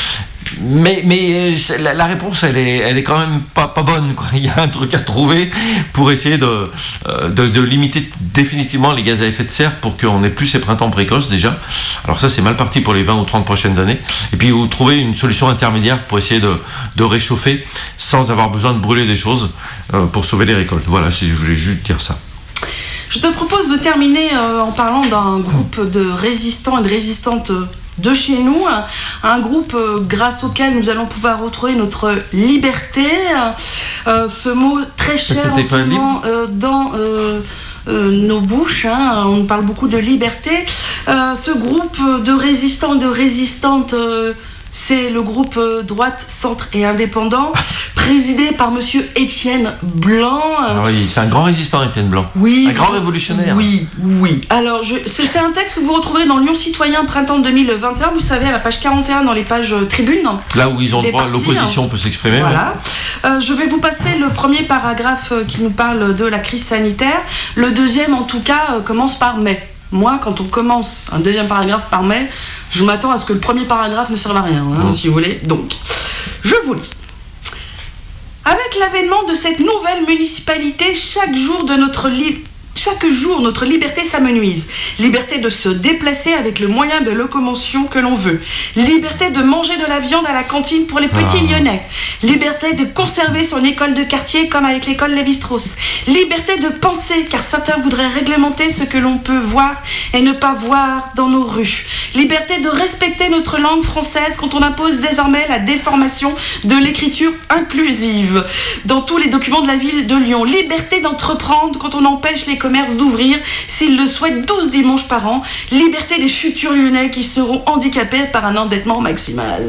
mais mais la, la réponse, elle est, elle est quand même pas, pas bonne, quoi. Il y a un truc à trouver pour essayer de, de, de limiter définitivement les gaz à effet de serre pour qu'on n'ait plus ces printemps précoces déjà. Alors ça, c'est mal parti pour les vingt ou trente prochaines années. Et puis, vous trouvez une solution intermédiaire pour essayer de, de réchauffer sans avoir besoin de brûler des choses euh, pour sauver les récoltes. Voilà, si je voulais juste dire ça. Je te propose de terminer euh, en parlant d'un groupe de résistants et de résistantes de chez nous, un, un groupe euh, grâce auquel nous allons pouvoir retrouver notre liberté, euh, ce mot très cher en ce moment euh, dans euh, euh, nos bouches, hein, on parle beaucoup de liberté. Euh, ce groupe de résistants et de résistantes, euh, c'est le groupe euh, droite, centre et indépendant, présidé par monsieur Étienne Blanc. Ah oui, c'est un grand résistant, Étienne Blanc. Oui. Un grand révolutionnaire. Oui, oui. Alors, je, c'est, c'est un texte que vous retrouverez dans Lyon Citoyen, printemps deux mille vingt et un, vous savez, à la page quarante et un, dans les pages euh, tribunes. Là où ils ont droit, partis, l'opposition hein. peut s'exprimer. Voilà. Euh, je vais vous passer le premier paragraphe euh, qui nous parle de la crise sanitaire. Le deuxième, en tout cas, euh, commence par mai. Moi, quand on commence un deuxième paragraphe par mai, je m'attends à ce que le premier paragraphe ne serve à rien, hein, mmh. si vous voulez. Donc, je vous lis. Avec l'avènement de cette nouvelle municipalité, chaque jour de notre li- chaque jour, notre liberté s'amenuise. Liberté de se déplacer avec le moyen de locomotion que l'on veut. Liberté de manger de la viande à la cantine pour les petits ah. Lyonnais. Liberté de conserver son école de quartier comme avec l'école Lévi-Strauss. Liberté de penser, car certains voudraient réglementer ce que l'on peut voir et ne pas voir dans nos rues. Liberté de respecter notre langue française quand on impose désormais la déformation de l'écriture inclusive dans tous les documents de la ville de Lyon. Liberté d'entreprendre quand on empêche les commerces d'ouvrir s'ils le souhaitent douze dimanches par an. Liberté des futurs Lyonnais qui seront handicapés par un endettement maximal.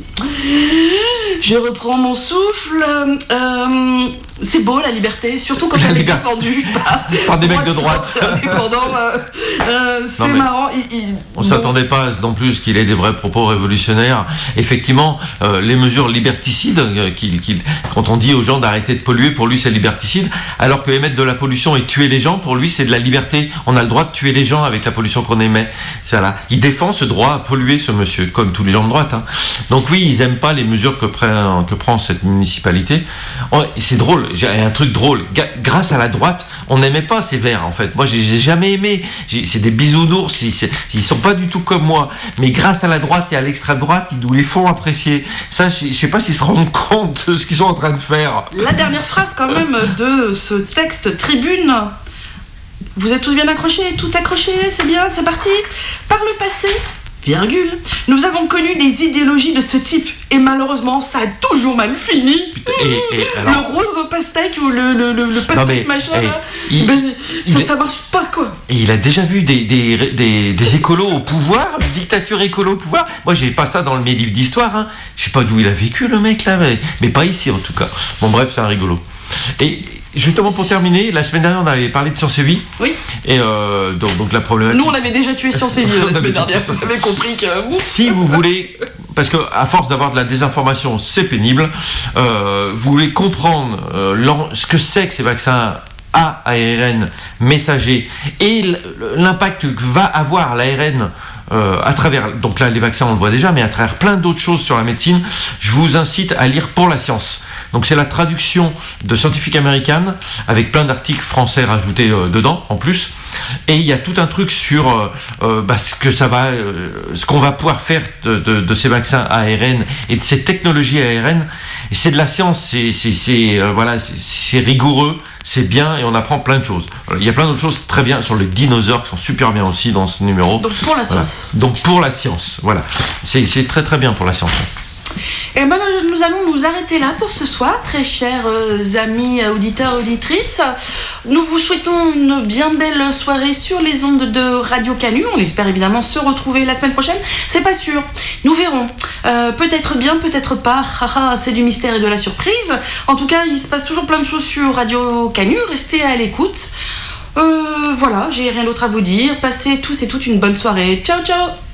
Je reprends mon souffle. Euh, c'est beau la liberté, surtout quand la elle liberté. Est défendue par, par des mecs de droite. Indépendants, euh, euh, c'est non, marrant. Il, il, on ne bon. s'attendait pas non plus qu'il ait des vrais propos révolutionnaires. Effectivement, euh, les mesures liberticides, euh, qu'il, qu'il, quand on dit aux gens d'arrêter de polluer, pour lui c'est liberticide, alors que émettre de la pollution et tuer les gens, pour lui c'est de la liberté. On a le droit de tuer les gens avec la pollution qu'on émet. C'est là. Il défend ce droit à polluer, ce monsieur, comme tous les gens de droite. Hein. Donc oui, ils n'aiment pas les mesures que prend, que prend cette municipalité. Oh, c'est drôle. J'ai un truc drôle. G- grâce à la droite, on n'aimait pas ces verts en fait. Moi, j'ai, j'ai jamais aimé. J'ai, c'est des bisounours. Ils, ils sont pas du tout comme moi. Mais grâce à la droite et à l'extrême droite, ils nous les font apprécier. Ça, je, je sais pas s'ils se rendent compte de ce qu'ils sont en train de faire. La dernière phrase quand même de ce texte tribune. Vous êtes tous bien accrochés, tout accrochés, c'est bien, c'est parti. Par le passé, virgule, nous avons connu des idéologies de ce type et malheureusement ça a toujours mal fini. Putain, et, et alors... Le rose au pastèque ou le, le, le, le pastèque non mais, machin hey, là, il, ben, ça, il, ça marche pas quoi. Et il a déjà vu des, des, des, des écolos au pouvoir, une dictature écolo au pouvoir. Moi j'ai pas ça dans mes livres d'histoire, hein. Je sais pas d'où il a vécu le mec là, mais, mais pas ici en tout cas. Bon bref, c'est un rigolo. Et justement pour terminer, la semaine dernière on avait parlé de Sciences et Vie. Oui. Et euh, donc, donc la problématique. Nous on avait déjà tué Sciences et Vie la semaine dernière. Vous avez compris que. Si vous voulez, parce que à force d'avoir de la désinformation, c'est pénible. Euh, vous voulez comprendre euh, ce que c'est que ces vaccins à A R N messager et l'impact que va avoir l'A R N euh, à travers, donc là les vaccins on le voit déjà, mais à travers plein d'autres choses sur la médecine, je vous incite à lire Pour la science. Donc c'est la traduction de Scientific American avec plein d'articles français rajoutés euh, dedans en plus. Et il y a tout un truc sur euh, euh, bah, ce que ça va, euh, ce qu'on va pouvoir faire de, de, de ces vaccins A R N et de ces technologies A R N. Et c'est de la science, c'est, c'est, c'est euh, voilà, c'est, c'est rigoureux, c'est bien et on apprend plein de choses. Voilà, il y a plein d'autres choses très bien sur les dinosaures qui sont super bien aussi dans ce numéro. Donc pour la science. Voilà. Donc pour la science, voilà, c'est, c'est très très bien pour la science. Et ben, nous allons nous arrêter là pour ce soir, très chers euh, amis auditeurs et auditrices. Nous vous souhaitons une bien belle soirée sur les ondes de Radio Canu. On espère évidemment se retrouver la semaine prochaine. C'est pas sûr, nous verrons. Euh, peut-être bien, peut-être pas. C'est du mystère et de la surprise. En tout cas, il se passe toujours plein de choses sur Radio Canu. Restez à l'écoute. Euh, voilà, j'ai rien d'autre à vous dire. Passez tous et toutes une bonne soirée. Ciao, ciao.